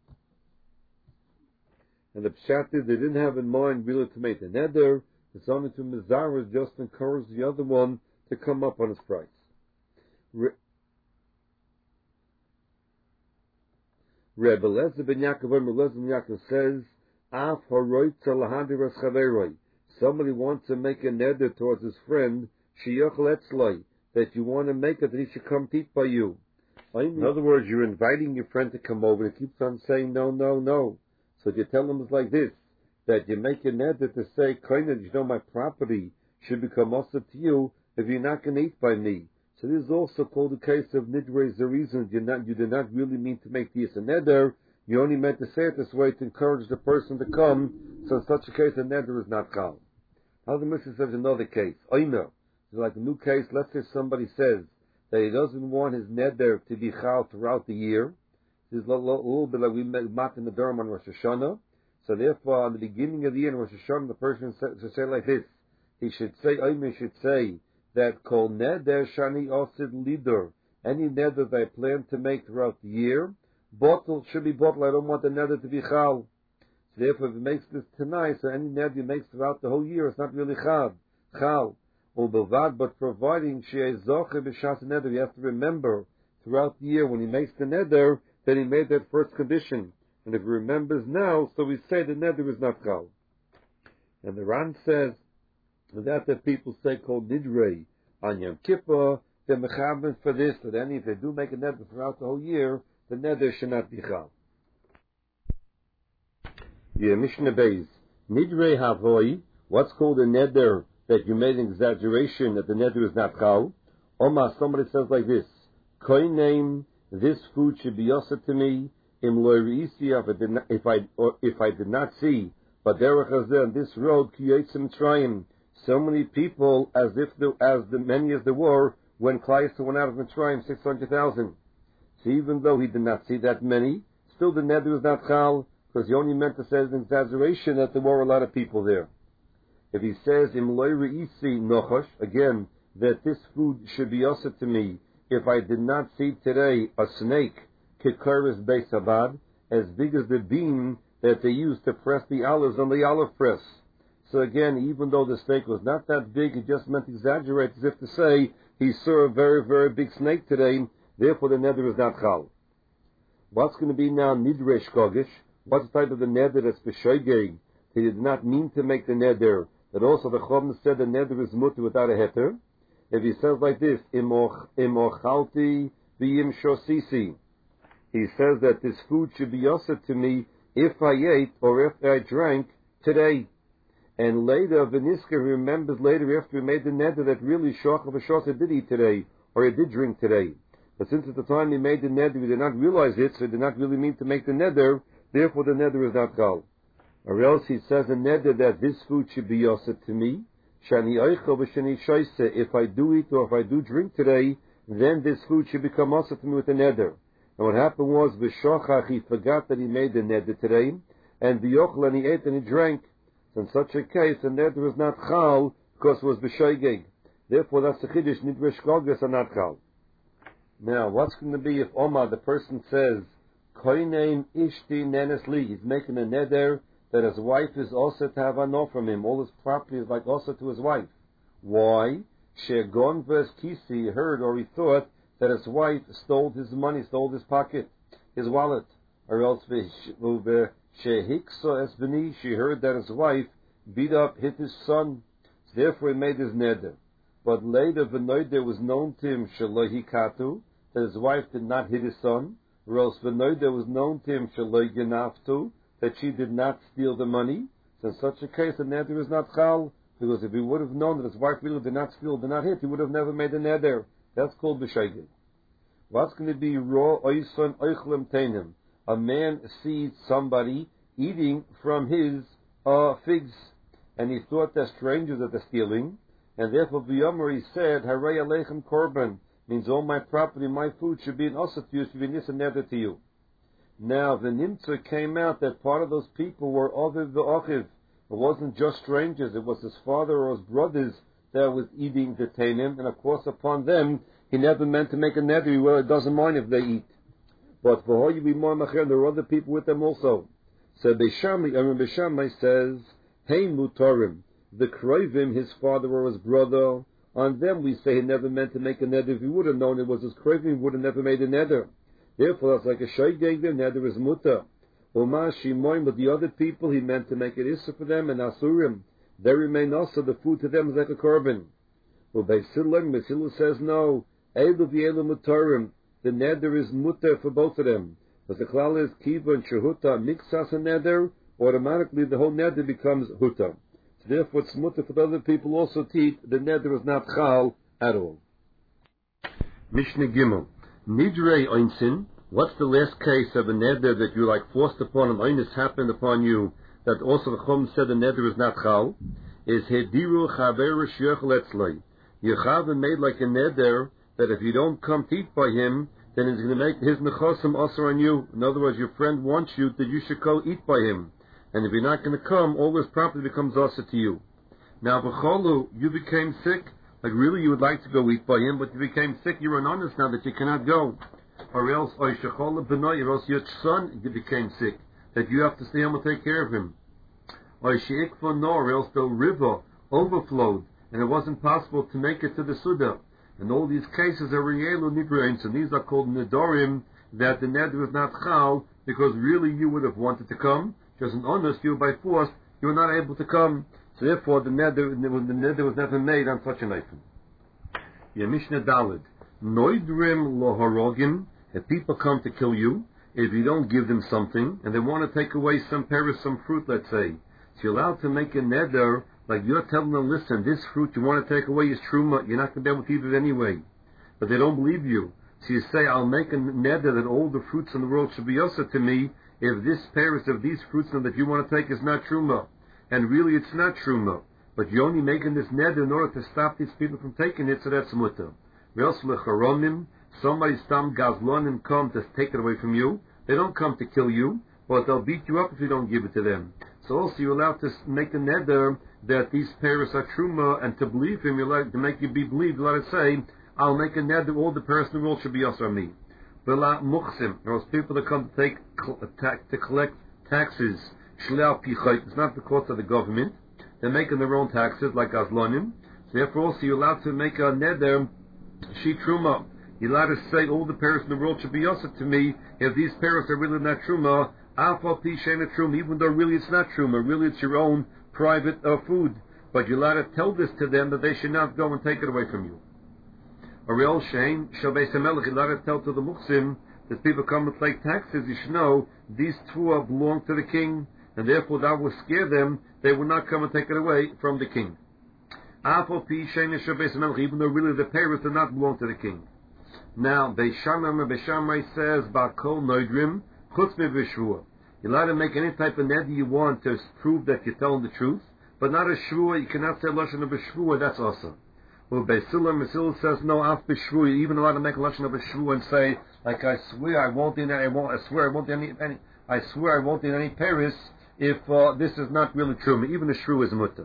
And the pshat is they didn't have in mind really to make the neder. It's only to mizarms just encourage the other one to come up on his price. Re- Rebbe Lezer ben Yaakov, Rebbe Lezer ben Yaakov says, Af haroit tzalahandi ras chaveroi. Somebody wants to make a neder towards his friend, sheyachal etzloi, that you want to make it that he should come eat by you. In other words, you're inviting your friend to come over, and he keeps on saying no, no, no. So you tell him it's like this, that you make a neder to say, kind of, you know, my property should become also to you, if you're not going to eat by me. So this is also called the case of nidre zerizon. You not you did not really mean to make this a neder. You only meant to say it this way to encourage the person to come. So in such a case, a neder is not chal. Now the Mishnah says another case. Oimer. It's like a new case. Let's say somebody says that he doesn't want his neder to be chal throughout the year. This is a little, little bit like we mat in the Durham on Rosh Hashanah. So therefore, on the beginning of the year in Rosh Hashanah, the person should say like this. He should say, Oimer should say, that kol neder shani osid lider, any neder that I plan to make throughout the year, bottle should be bottle. I don't want the neder to be chal. So therefore, if he makes this tonight, so any neder he makes throughout the whole year, it's not really chal. Chal. Or bavad, but providing she is zoche b'shas neder, he has to remember throughout the year when he makes the neder that he made that first condition. And if he remembers now, so we say the neder is not chal. And the Ran says, that the people say called nidrei on Yom Kippur, they're mechaben for this, that any if they do make a neder throughout the whole year, the neder should not be chal. Yeah, Mishnah Beis. Nidrei havoi, what's called a neder that you made an exaggeration that the neder is not chal? Oma, somebody says like this, koi name, this food should be also to me, im lo reisi, if I or if I did not see, but derech hazeh on this road, ki yotzim Mitzrayim, so many people, as if the, as the many as there were, when Klai went out of Mitzrayim, six hundred thousand. So even though he did not see that many, still the neder was not chal, because he only meant to say an exaggeration that there were a lot of people there. If he says, im loy re'isi nochosh, again, that this food should be also to me, if I did not see today a snake, kikaris beis abad, as big as the beam that they used to press the olives on the olive press. So again, even though the snake was not that big, it just meant to exaggerate, as if to say, he saw a very, very big snake today, therefore the neder is not chal. What's going to be now nidre shkogish? What's the type of the neder that's b'shoigeg? He did not mean to make the neder, that also the Chum said the neder is mutter without a heter. If he says like this, imochalti v'yim shosisi, he says that this food should be also to me if I ate or if I drank today. And later, Veniska remembers later after he made the neder that really Shoch of Shosa did eat today, or he did drink today. But since at the time he made the neder, he did not realize it, so he did not really mean to make the neder, therefore the neder is not chal. Or else he says a neder that this food should be yoset to me, shani oichel v'shani shoise, if I do eat or if I do drink today, then this food should become yoset to me with a neder. And what happened was, v'shochach, he forgot that he made the neder today, and v'yochel, and he ate and he drank. In such a case, the neder is not chal because it was b'shoigeg. Therefore, that's the chiddush. Nidre shkogas are not chal. Now, what's going to be if Omar, the person says, koinein ishti nenes li, he's making a neder that his wife is also to have an offer from him. All his property is like also to his wife. Why? Shegon vers kisi, he heard or he thought that his wife stole his money, stole his pocket, his wallet, or else Shehikso esbeni, she heard that his wife beat up, hit his son, so therefore he made his neder. But later, V'noide was known to him, Shalohi Katu, that his wife did not hit his son, or else V'noide was known to him, Shalohi Genaftu, that she did not steal the money. So in such a case, the neder is not chal, because if he would have known that his wife really did not steal, did not hit, he would have never made the neder. That's called b'shegeg. What's going to be raw oison oichlem teinim? A man sees somebody eating from his uh, figs, and he thought they're strangers that they're stealing, and therefore V'yomer he said, Harei aleichem korban, means all my property, my food should be an osat to you, should be nisa neder to you. Now the nimtza came out that part of those people were oviv v'ochiv. It wasn't just strangers, it was his father or his brothers that was eating the teinim, and of course upon them, he never meant to make a neder, well, it doesn't mind if they eat. But for you be more macher, there are other people with them also. So Beishamai, Aaron Beishamai says, Hey Mutarim, the Kroivim, his father or his brother, on them we say he never meant to make a neder. If he would have known it was his Kroivim, he would have never made a neder. Therefore, that's like a Shoigeg, the neder is muta. Uma Shimoim, but the other people, he meant to make it issa for them, and Asurim, they remain also, the food to them is like a korban. Well, Beisilim, Beisilim says no, Eilu v'Eilu Mutarim, the neder is muta for both of them. But the klal is kiva and shehuta mixas a neder, automatically the whole neder becomes huta. So therefore it's muta for the other people also to eat, the neder is not chal at all. Mishnah Gimel. Nidrei Einsin. What's the last case of a neder that you like forced upon an Einis happened upon you that also the Chum said the neder is not chal? Is Hediru Chaveru Shyochel Etzloi. Yechav made like a neder that if you don't come to eat by him, then he's going to make his nechosim also on you. In other words, your friend wants you that you should go eat by him. And if you're not going to come, all this property becomes also to you. Now, B'cholu, you became sick. Like really you would like to go eat by him, but you became sick. You're an honest now that you cannot go. Or else, or else your son became sick, that you have to stay home and take care of him. Or or else the river overflowed, and it wasn't possible to make it to the Suda. And all these cases are Rielu Nidrain, so these are called Nidorim, that the neder is not chal, because really you would have wanted to come, just an honest, you by force, you were not able to come. So therefore the neder, the neder was never made on such an item. Yemishna Dalid. Noidrim lohorogim, if people come to kill you, if you don't give them something, and they want to take away some peris, some fruit, let's say, so you're allowed to make a neder, like you're telling them, listen, this fruit you want to take away is truma, you're not going to be able to eat it anyway. But they don't believe you. So you say, I'll make a neder that all the fruits in the world should be also to me, if this peris of these fruits that you want to take is not truma. And really it's not truma. But you're only making this neder in order to stop these people from taking it, so that's mutter. Somebody stam gazlonim come to take it away from you. They don't come to kill you, but they'll beat you up if you don't give it to them. So also you're allowed to make the neder that these paris are truma, and to believe him, you're allowed to make you be believed. You're allowed to say, I'll make a neder, all the paris in the world should be also me. V'la muchsim, those people that come to take to collect taxes. Shlal pichayt, it's not the cost of the government. They're making their own taxes like azlonim. So therefore also you're allowed to make a neder. She truma. You're allowed to say all the parents in the world should be also to me if these parents are really not truma. Alpha pi shena truma, even though really it's not truma. Really it's your own private uh, food. But you're allowed to tell this to them that they should not go and take it away from you. Ariel Shane, Shabei Samelech, you're allowed to tell to the Muxim that people come and take taxes. You should know these two belong to the king, and therefore that will scare them. They will not come and take it away from the king. Alpha pi shena Shabei Samelech, even though really the parents do not belong to the king. Now, Beishamai Beishamai says, Bakol Noidrim, Chutz me B'Shvua. You're allowed to make any type of neder you want to prove that you're telling the truth, but not a Shvua. You cannot say Lashon of B'Shvua, that's awesome. Well, Beisila Mesil says, no, Af B'Shvua. You're even allowed to make Lashon of B'Shvua and say, like, I swear I won't eat any, I, won't, I swear I won't eat any, any, I swear I won't eat any Paris if uh, this is not really true. Even a Shvua is mutter.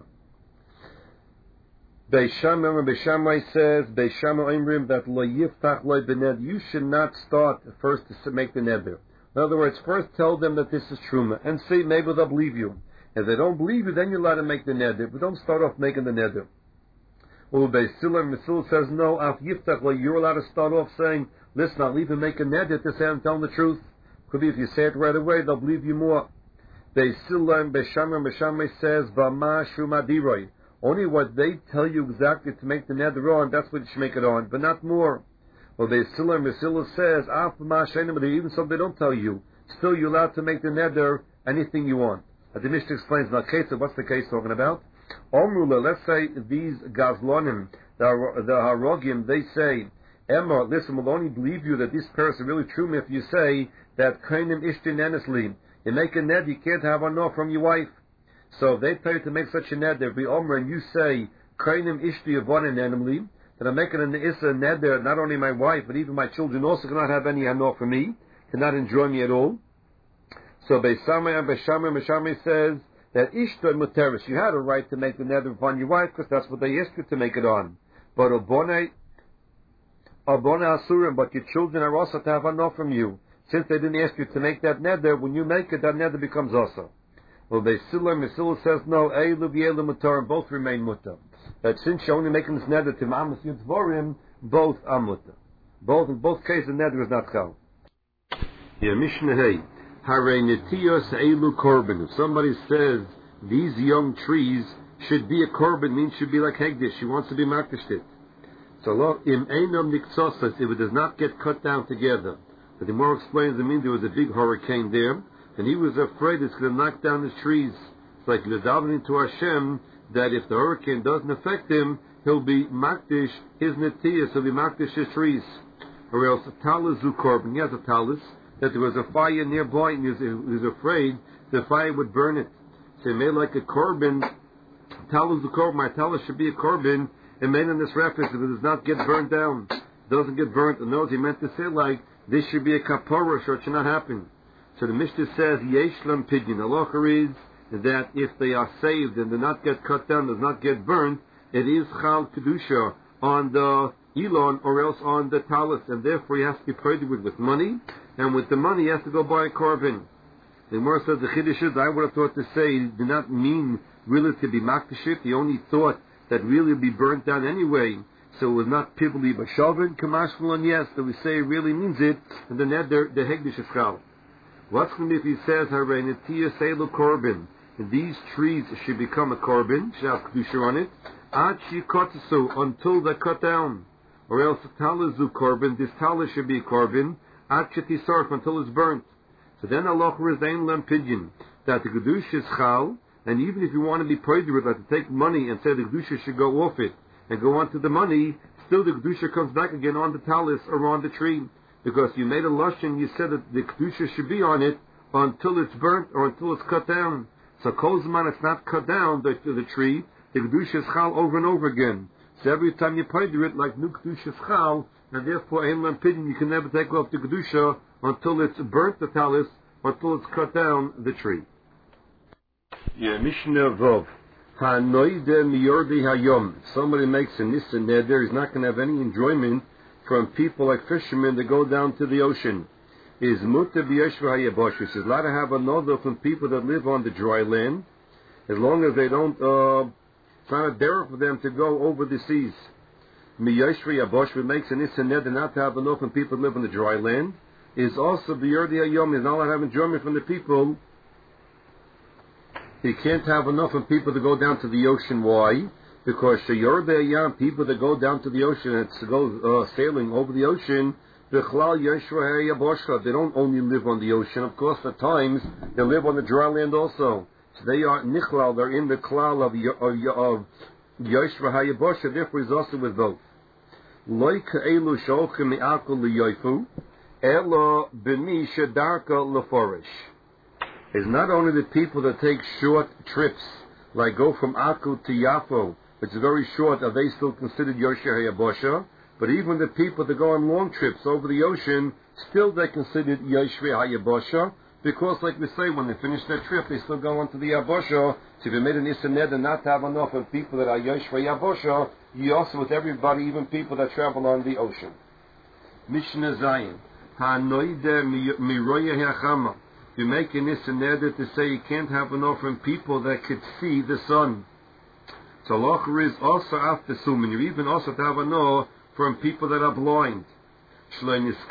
Beishamai Beishamai says, Beishamai Imrim, that lo yiftach lo bened, you should not start first to make the neder. In other words, first tell them that this is truma, and see, maybe they'll believe you. If they don't believe you, then you're allowed to make the neder, but don't start off making the neder. Well, Beisila Mesil says, no, af yiftach lo, you're allowed to start off saying, listen, I'll even make a neder to say I'm telling the truth. Could be if you say it right away, they'll believe you more. Beisila Beishamai Beishamai says, Vama Shumadiroi. Only what they tell you exactly to make the neder on, that's what you should make it on, but not more. Well, the Silla Mesilla says, even so they don't tell you, still you're allowed to make the neder anything you want. As the Mishnah explains, now, case of what's the case talking about? Omrula, let's say these Gazlonim, the, the Harogim, they say, Emma, listen, we'll only believe you that this person really true if you say that Kainim Ishtin Enesli, you make a neder, you can't have enough from your wife. So if they tell you to make such a neder, be Omer, and you say, Kainim Ishti Avonin Enamli, that I'm making an Issa neder, not only my wife, but even my children also cannot have any hanor for me, cannot enjoy me at all. So Beishamai and Beishamai Beishamai says that Ishto Muteris, you had a right to make the neder upon your wife, because that's what they asked you to make it on. But Obonai, Obonai Asurim, but your children are also to have hanor from you. Since they didn't ask you to make that neder, when you make it, that neder becomes also. Well, Beisila Mesila says no. Eilu v'eilu mutar, both remain mutar. That since you're only making this neder to Ma'amas Yitzvorim, both are mutar. Both in both cases, the neder is not chal. Yeah, Mishnah Hey, Harei netiyos eilu korban. If somebody says these young trees should be a korban, means should be like hegdish. She wants to be makdishtit. So im einam niktzosas, if it does not get cut down together. But the more explains, it means there was a big hurricane there, and he was afraid it's going to knock down his trees. It's like davening to Hashem that if the hurricane doesn't affect him, he'll be makdish his netiyas, he'll be makdish his trees. Or else talis zu korban, he has a talis, that there was a fire nearby and he was, he was afraid the fire would burn it. So he made like a korban, talis zu korban, my talis should be a korban, and made in this reference that it does not get burned down, doesn't get burnt. And knows he meant to say like, this should be a kapara, so it should not happen. So the Mishnah says, yesh lam pidyon. Halacha is that if they are saved and do not get cut down, does not get burned, it is chal kedusha on the elon or else on the talis, and therefore he has to be paid with with money, and with the money he has to go buy a korban. The Gemara says the chiddush is, I would have thought to say it did not mean really to be makdashit. He only thought that really would be burnt down anyway. So it was not pibli b'shavin kamashmalan. Yes, that we say it really means it, and then that the hegdish is chal. What's going to be if he says harei netiyah seilu korban? These trees should become a korban, should have kedusha on it. Ad shikotsu, until they're cut down, or else talazu korban. This talis should be a korban. Ad shetisarf, until it's burnt. So then Allah is ein lam pidyon, that the kedusha is chal, and even if you want to be paid with, like to take money and say the kedusha should go off it and go on to the money, still the kedusha comes back again on the talis or on the tree, because you made a lashon, you said that the kedusha should be on it until it's burnt or until it's cut down. So kol zman it's not cut down the, the tree, the kedusha is chal over and over again. So every time you pay it, like new kedusha is chal, and therefore ein lam pidyon, you can never take off the kedusha until it's burnt the talis or until it's cut down the tree. Yeah, Mishnah Vov. Hanoide miyordi hayom. Somebody makes a nissa neder, he's not going to have any enjoyment from people like fishermen that go down to the ocean. Is muta b'yeshva hayabosh. He says, allowed to have another from people that live on the dry land, as long as they don't, uh, it's not a derech for them to go over the seas. Miyeshva yabosh, who makes a nissa neder not to have enough from people that live on the dry land, is also b'yordi hayom. He's not allowed to have enjoyment from the people. He can't have enough of people to go down to the ocean. Why? Because Shayor people that go down to the ocean and to go uh, sailing over the ocean, they don't only live on the ocean. Of course, at times they live on the dry land also. So they are nichlal. They're in the klal of of Yoshva Hayabosha. Therefore, he's also with both. Like elu shochem mi'akul liyoifu, elo b'mi shedarka leforish. Is not only the people that take short trips, like go from Akku to Yafo, which is very short, are they still considered Yosheh HaYabosha? But even the people that go on long trips over the ocean, still they're considered Yosheh HaYabosha, because like we say, when they finish their trip, they still go on to the Yabosha. So if you made an Isaned and not have enough of people that are Yosheh HaYabosha, you also with everybody, even people that travel on the ocean. Mishnah Zayin. Hanoide miroye hachama. You make an isaneder to say you can't have enough from people that could see the sun. So locher is also after sumin. You even also have enough from people that are blind. So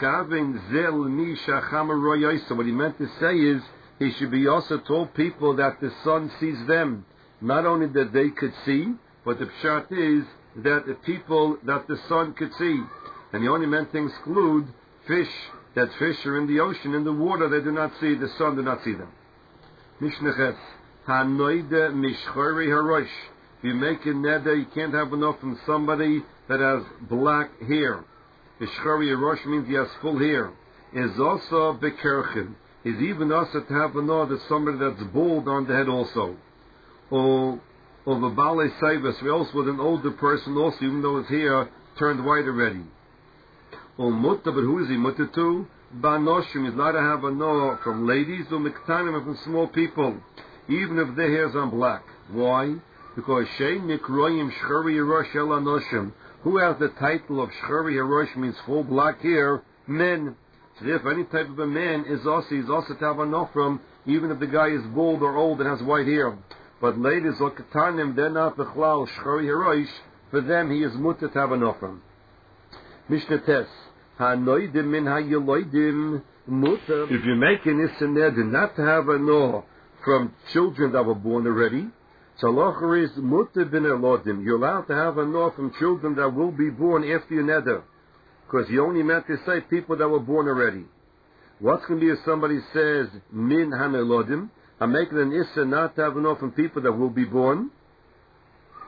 what he meant to say is he should be also told people that the sun sees them. Not only that they could see, but the pshat is that the people that the sun could see. And he only meant to exclude fish. That fish are in the ocean, in the water, they do not see, the sun do not see them. Mishnah Ches. Hanoide mishchori harosh. If you make a neder, you can't have enough from somebody that has black hair. Mishchori harosh means he has full hair. Is also bekerchen. Is even also to have enough that somebody that's bald on the head also. Or, or the balei saivas, we also with an older person also, even though his hair turned white already. Or mutta, but who is he mutta to? Banoshim is allowed to have a no from ladies or miktanim from small people, even if their hairs are black. Why? Because shein nikroyim shchari yerosh el anoshim. Who has the title of shchari yerosh means full black hair? Men. So if any type of a man is also, he's also to have a no from, even if the guy is bald or old and has white hair. But ladies or katanim, they're not the chlal shchari yerosh. For them, he is mutta to have a no from. Mishnah Tes. Hanoidim min hayoloidim muta. If you make an isaned not to have a no from children that were born already, so locher is muta bin elodim. You're allowed to have a no from children that will be born after your neder, because you only meant to say people that were born already. What's going to be if somebody says min hanelodim? I'm making an issa not to have a no from people that will be born.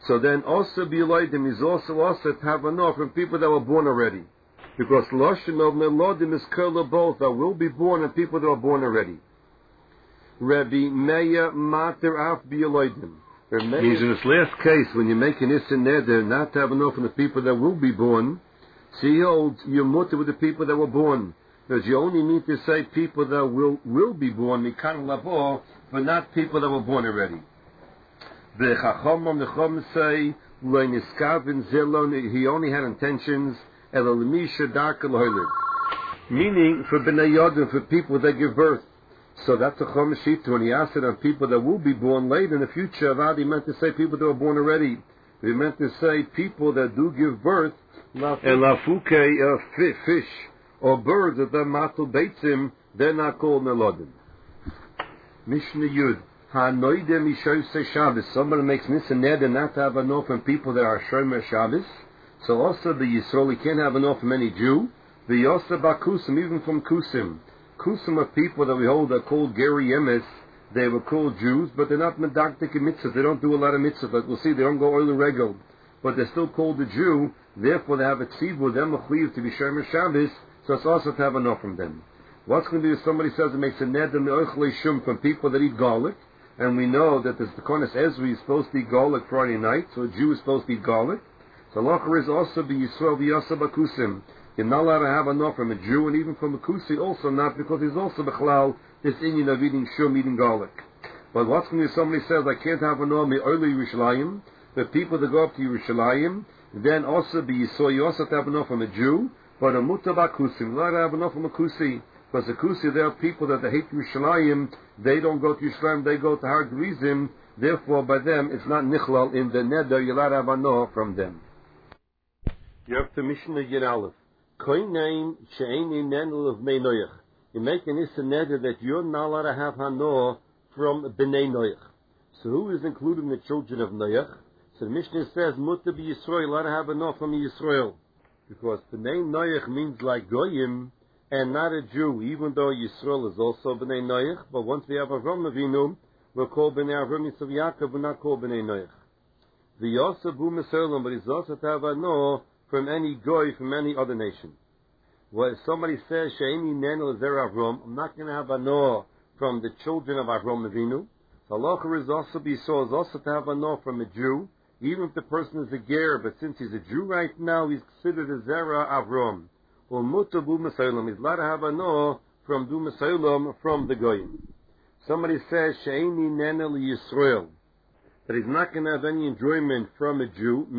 So then also Biloidim is also also to have enough from people that were born already. Because Lashon of Melodim is Kurla both that will be born and people that are born already. Rabbi Meir Mater Af Biloidim. Means in this last case, when you make an Issa Neder, not to have enough from the people that will be born, so he holds you're mutter with the people that were born. Because you only need to say people that will will be born, Mikan Labo, but not people that were born already. The Chachamim, the Chachamim say, he only had intentions, meaning for Bnei Yodim, for people that give birth. So that's a Chomesh Shita. When he asked it on people that will be born late in the future, Avad, he meant to say people that were born already. He meant to say people that do give birth, and lafuke, uh, fish, or birds that they're matul beitzim, they're not called Melodim. Mishnah Yud. Ha-noidem Yishosei Shabbos. Somebody makes Nisa Neder not to have enough from people that are Shomer Shabbos. So also the Yisrael, he can't have enough from any Jew. The Yosa Bakusim, even from Kusim. Kusim are people that we hold are called Geri Emes. They were called Jews, but they're not Medaktik mitzvahs. They don't do a lot of mitzvahs. Like we'll see, they don't go oil and regel. But they're still called a Jew. Therefore, they have a tzivur, them a chliv to be Shomer Shabbos. So it's also to have enough from them. What's going to do if somebody says it makes a neder me'ochlei shum from people that eat garlic, and we know that the Konas Ezri is supposed to eat garlic Friday night, so a Jew is supposed to eat garlic. So Locher is also be Yisrael v'yasa bakusim. You're not allowed to have enough from a Jew, and even from a Kusi also not, because he's also b'chlal this Indian of eating shum, eating garlic. But what's going to do if somebody says I can't have enough me'olei Yerushalayim, the people that go up to Yerushalayim, then also be Yisrael, you also have to have enough from a Jew, but a mutabak kusim, not have enough from a kusi, because the kusi, there are people that they hate Yerushalayim, they don't go to Yerushalayim, they go to Har Gerizim, therefore by them it's not nichlal in the neder, you're allowed to have anoah from them. You have to Mishnah Yud Aleph. Koin name she'eni nenel of Mei Noach. You make an issa neder that you're not allowed to have hanoah from Bnei Noach. So who is included in the children of Noach? So the Mishnah says, mutter be Yisrael, allowed to have anoah from Yisrael. Because Bnei Noach means like Goyim, and not a Jew, even though Yisrael is also Bnei Noach, but once we have Avram Avinu, we're called Bnei Avram Yisrael Yaakov, we're not called Bnei Noach. The Yosef Bu Meselam, but he's also to have anoah from any Goy, from any other nation. Well, if somebody says, She'eni Nenel Zer Avram, I'm not going to have anoah from the children of Avram Avinu. So Allah is also be so, is also to have anoah from a Jew, even if the person is a ger, but since he's a Jew right now, he's considered a Zera Avram. Or Muta Bu Meselam, he's allowed to have anoah from Du Meselam, from the Goyim. Somebody says, She'eni Nenel Yisrael, that he's not going to have any enjoyment from a Jew,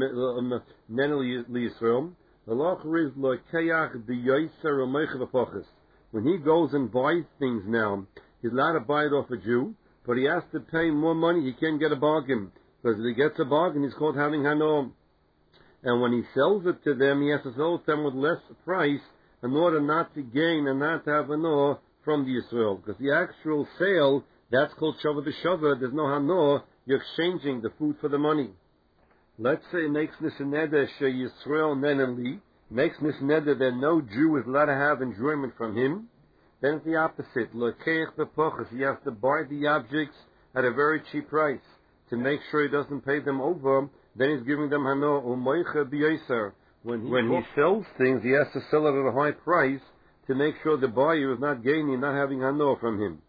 Nenel Yisrael. The law is Lokeach B'Yoyser Omeich V'Pochas. When he goes and buys things now, he's allowed to buy it off a Jew, but he has to pay more money, he can't get a bargain. Because if he gets a bargain, he's called having hanoah. And when he sells it to them, he has to sell it to them with less price in order not to gain and not to have hanoah from the Yisrael. Because the actual sale, that's called Shavah B'Shavah, there's no hanoah, you're exchanging the food for the money. Let's say it makes this neder she Yisrael neneli, makes this neder that no Jew is allowed to have enjoyment from him. Then it's the opposite. Lokeach B'Pochas, he has to buy the objects at a very cheap price to make sure he doesn't pay them over. Then he's giving them hanoah u'moicha b'yoser. When he when he sells things, he has to sell it at a high price to make sure the buyer is not gaining, not having hanoah from him.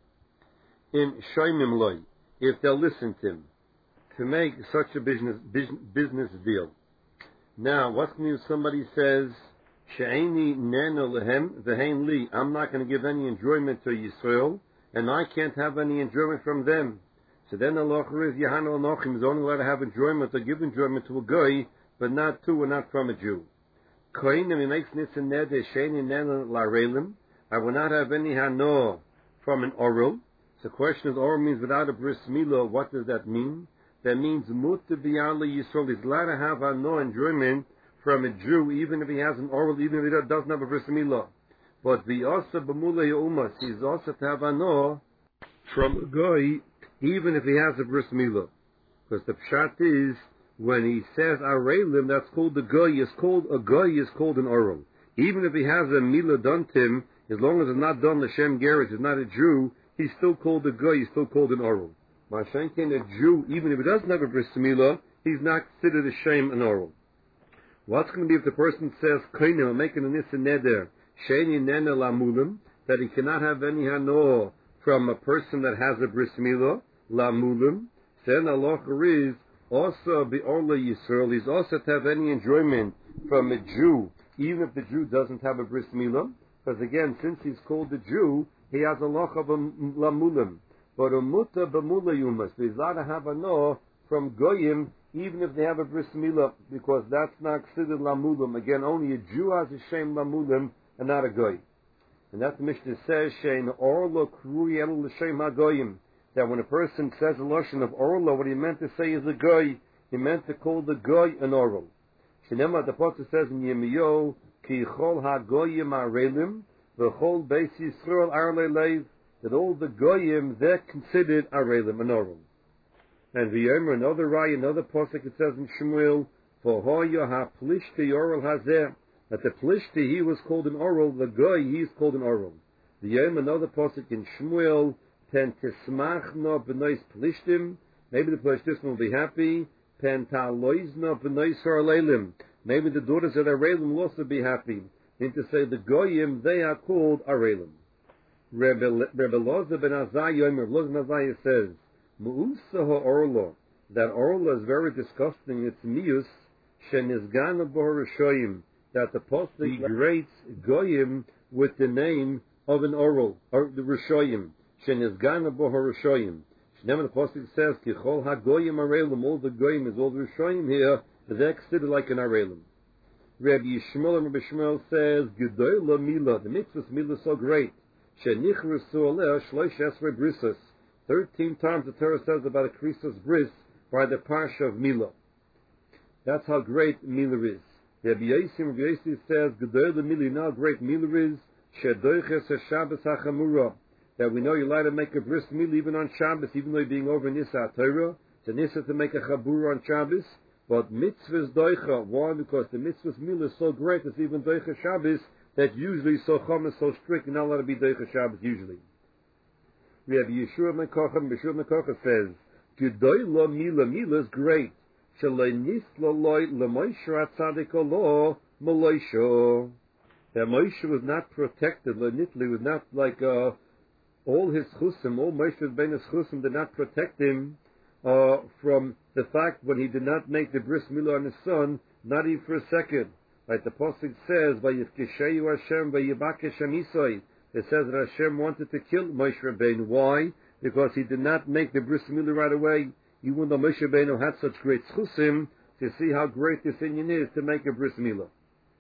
In shoymim loy, if they'll listen to him, to make such a business business deal. Now, what's new? Somebody says, "She'eni neno lehem v'hein li." I'm not going to give any enjoyment to Yisrael, and I can't have any enjoyment from them. So then the law is Yehanu Anochim is only allowed to have enjoyment or give enjoyment to a guy, but not to or not from a Jew. Koinim, he makes nitzah neder she'eni neno larelim. I will not have any hanoah from an oral. So the question is, oral means without a bris milah. What does that mean? That means mutter b'yala Yisrael. He's allowed to have no enjoyment from a Jew, even if he has an oral, even if he doesn't have a bris milah. But the also b'mulei umas, he's also to have no from a guy, even if he has a bris milah. Because the pshat is, when he says arelim, that's called the guy. Is called a guy is called an oral. Even if he has a milah done to him, as long as it's not done l'shem gerus, he's not a Jew, he's still called a guy. He's still called an oral. Mashenkin, a Jew, even if he doesn't have a bris milah, he's not considered a shame and oral. What's going to be if the person says, Koine, I'm making an issa neder, sheini nene lamulim, that he cannot have any hano from a person that has a bris milah, lamulim, then Allah is also be orla Yisrael, he's also to have any enjoyment from a Jew, even if the Jew doesn't have a bris milah, because again, since he's called a Jew, he has a loch of a lamulim. But a muta b'mula yumas, he's allowed to have a no from goyim, even if they have a bris milah, because that's not considered lamulim. Again, only a Jew has a shem lamulim, and not a goy. And that the Mishnah says, shein orla krui el l'shem hagoyim, that when a person says a lashon of orla, what he meant to say is a goy, he meant to call the goy an oral. Shenema, the Pasuk says in Yirmiyahu, ki chol hagoyim arelim, v'chol beis Yisrael arle leiv, that all the goyim, they're considered arelim, an oral. And v'yomer, another rai, another Pasuk, it says in Shmuel, for hoya ha-plishti oral hazeh, that the plishti, he was called an oral, the goy, he's called an oral. V'yomer, another Pasuk in Shmuel, pen tismachno b'nois plishtim, maybe the plishtim will be happy, pen taloizno b'nois harleilim, maybe the daughters of arelim will also be happy. And to say the goyim, they are called arelim. Rebbe Loza ben Azai Yomer, Loza ben Azai says, Mu'usaha orla, that orla is very disgusting, it's mius, shenizgana b'horishoyim, that the Pasuk greats goyim with the name of an oral, or the rishoyim, shenizgana b'horishoyim. Shneim the Pasuk says, Kichol ha-goyim arelim, all the goyim is all the rishoyim here, they're considered like an arelim. Rabbi Yishmael and Rabbi Shmuel says, Gedoyla Mila, the mitzvah's Mila is so great. Shenichrusu aleh shloish esrei brisas. Thirteen times the Torah says about a krisas bris by the parsha of Mila. That's how great Mila is. Rabbi Yosim, Rabbi Yosim says, Gedoyla Mila, you know how great Mila is? Shedoiches ha-Shabbos ha-Chamura. That we know you're allowed to make a bris Mila even on Shabbos, even though you're being over Nisa Torah. It's a Nisa to make a Chabura on Shabbos. But mitzvahs doicha, why? Because the mitzvahs mila is so great, it's even doicha Shabbos, that usually so chum is so strict, and not allowed to be doicha Shabbos usually. We have Yeshua Mekocha, Yeshua Mekocha says, Gedoyla mila, mila is great. Shalei nisla loy lemoishe atzadik olo maloisho. That Moshe was not protected, Lenitli was not like uh, all his chusim, all Moshe's ben his chusim did not protect him Uh, from the fact when he did not make the bris milah on his son, not even for a second. Like the Pasuk says, "Vayifkesheyu Hashem vayibakesh Amisai." It says that Hashem wanted to kill Moshe Rabbeinu. Why? Because he did not make the bris milah right away. Even though Moshe Rabbeinu had such great chusim, to see how great this inyan is to make a bris milah.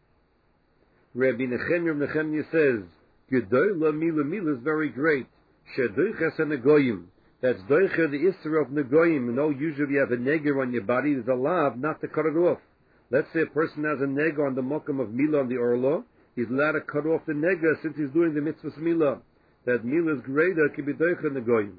Rabbi Nechemia Nechemia says, "Gedoyla milah milah is very great. Sheduches and negoyim." That's doicha the isra of negoyim. You know, usually you have a neger on your body, there's a lav not to cut it off. Let's say a person has a neger on the mokum of milah on the orla, he's allowed to cut off the neger since he's doing the mitzvahs milah. That milah is greater, it can be doicha negoyim.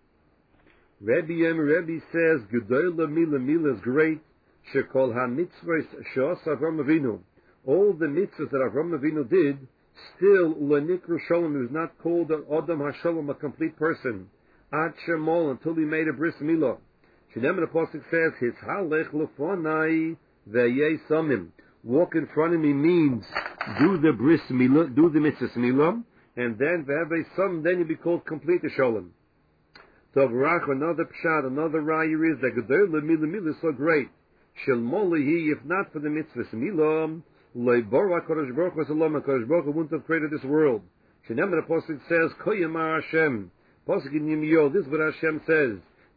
Rabbi Yem, Rabbi says, Gedoyla milah, milah is great, shekol ha-mitzvahs she'os Avram Avinu. All the mitzvahs that Avram Avinu did, still, lenikru shalom, he was not called an Adam HaShalom, a complete person. Ad Shemol, until he made a bris milah. Shinem the Pasuk says, his halech lefonai ve'yei samim. Walk in front of me means do the bris milah, do the mitzvah milah, and then ve'yei samim, then you be called complete shalom. Tov Rach, another pshat, another raya is that Gedoyla milah milah is so great. Shelmolihi, if not for the mitzvah milah, leibor HaKadosh Baruch Hu Salam, HaKadosh Baruch Hu wouldn't have created this world. Shinem the Pasuk says, Koyamar Hashem. Pasuk in Yirmiyahu, this is what Hashem says.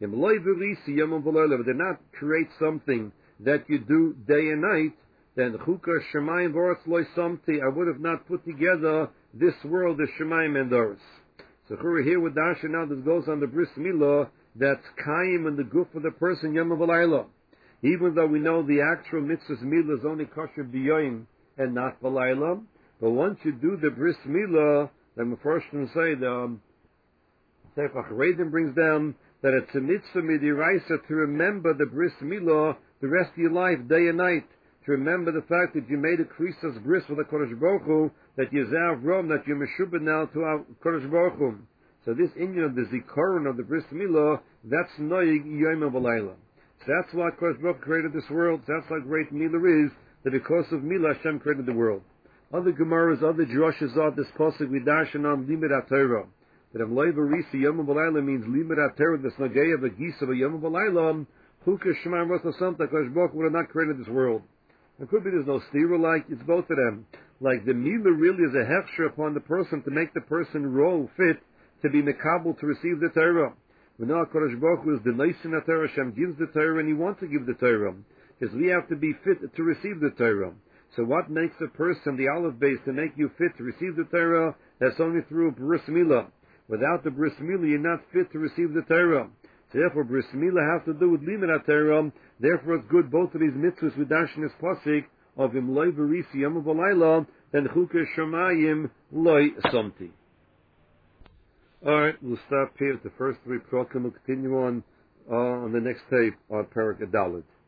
If they did not create something that you do day and night, then Chukah Shemayim V'Oretz Lo Samti, I would have not put together this world as Shemayim and Oretz. So here with Dasha now, this goes on the bris milah, that's Kaim and the goof of the person Yom V'Layla. Even though we know the actual mitzvahs milah is only kosher b'yoyim and not v'layla, but once you do the bris milah, then the first one say the um, Sefer HaCharedim brings down that it's a mitzvah midiraisa to remember the bris milah the rest of your life, day and night. To remember the fact that you made a krisas bris with the Kodesh Baruch Hu, that you zav rom, that you're meshubah now to our Kodesh Baruch Hu. So this inyan of the zikaron of the bris milah, that's noyig yom v'layla. So that's why Kodesh Baruch Hu created this world. So that's why great Mila is, that because of Mila, Hashem created the world. Other Gemaras, other Drushes are this pasuk we darshan on Limud HaTorah. That if Loiva Risi Yom HaBalayla means Limud HaTorah, this Nageya V'Gisa V'Yom HaBalayla, Chukah Shema Rasa Samta, Kodesh Baruch Hu would have not created this world. It could be there's no stira, like, it's both of them. Like the Mila really is a hefsher upon the person to make the person roll fit to be mekabel to receive the Torah. We know HaKadosh Baruch Hu is the Neisin HaTorah, Hashem gives the Torah and He wants to give the Torah. Because we have to be fit to receive the Torah. So what makes a person, the olive base, to make you fit to receive the Torah? That's only through Bris Milah. Without the Bris Milah, you're not fit to receive the Torah. So therefore, Bris Milah has to do with Limud HaTorah. Therefore, it's good both of these mitzvahs with Darshan is pasuk of Imloi V'Risi Yom HaBalayla and Chukah Shemayim Loi Somti. Alright, we'll stop here at the first three prokim. We'll continue on uh, on the next tape on Parak Adalit.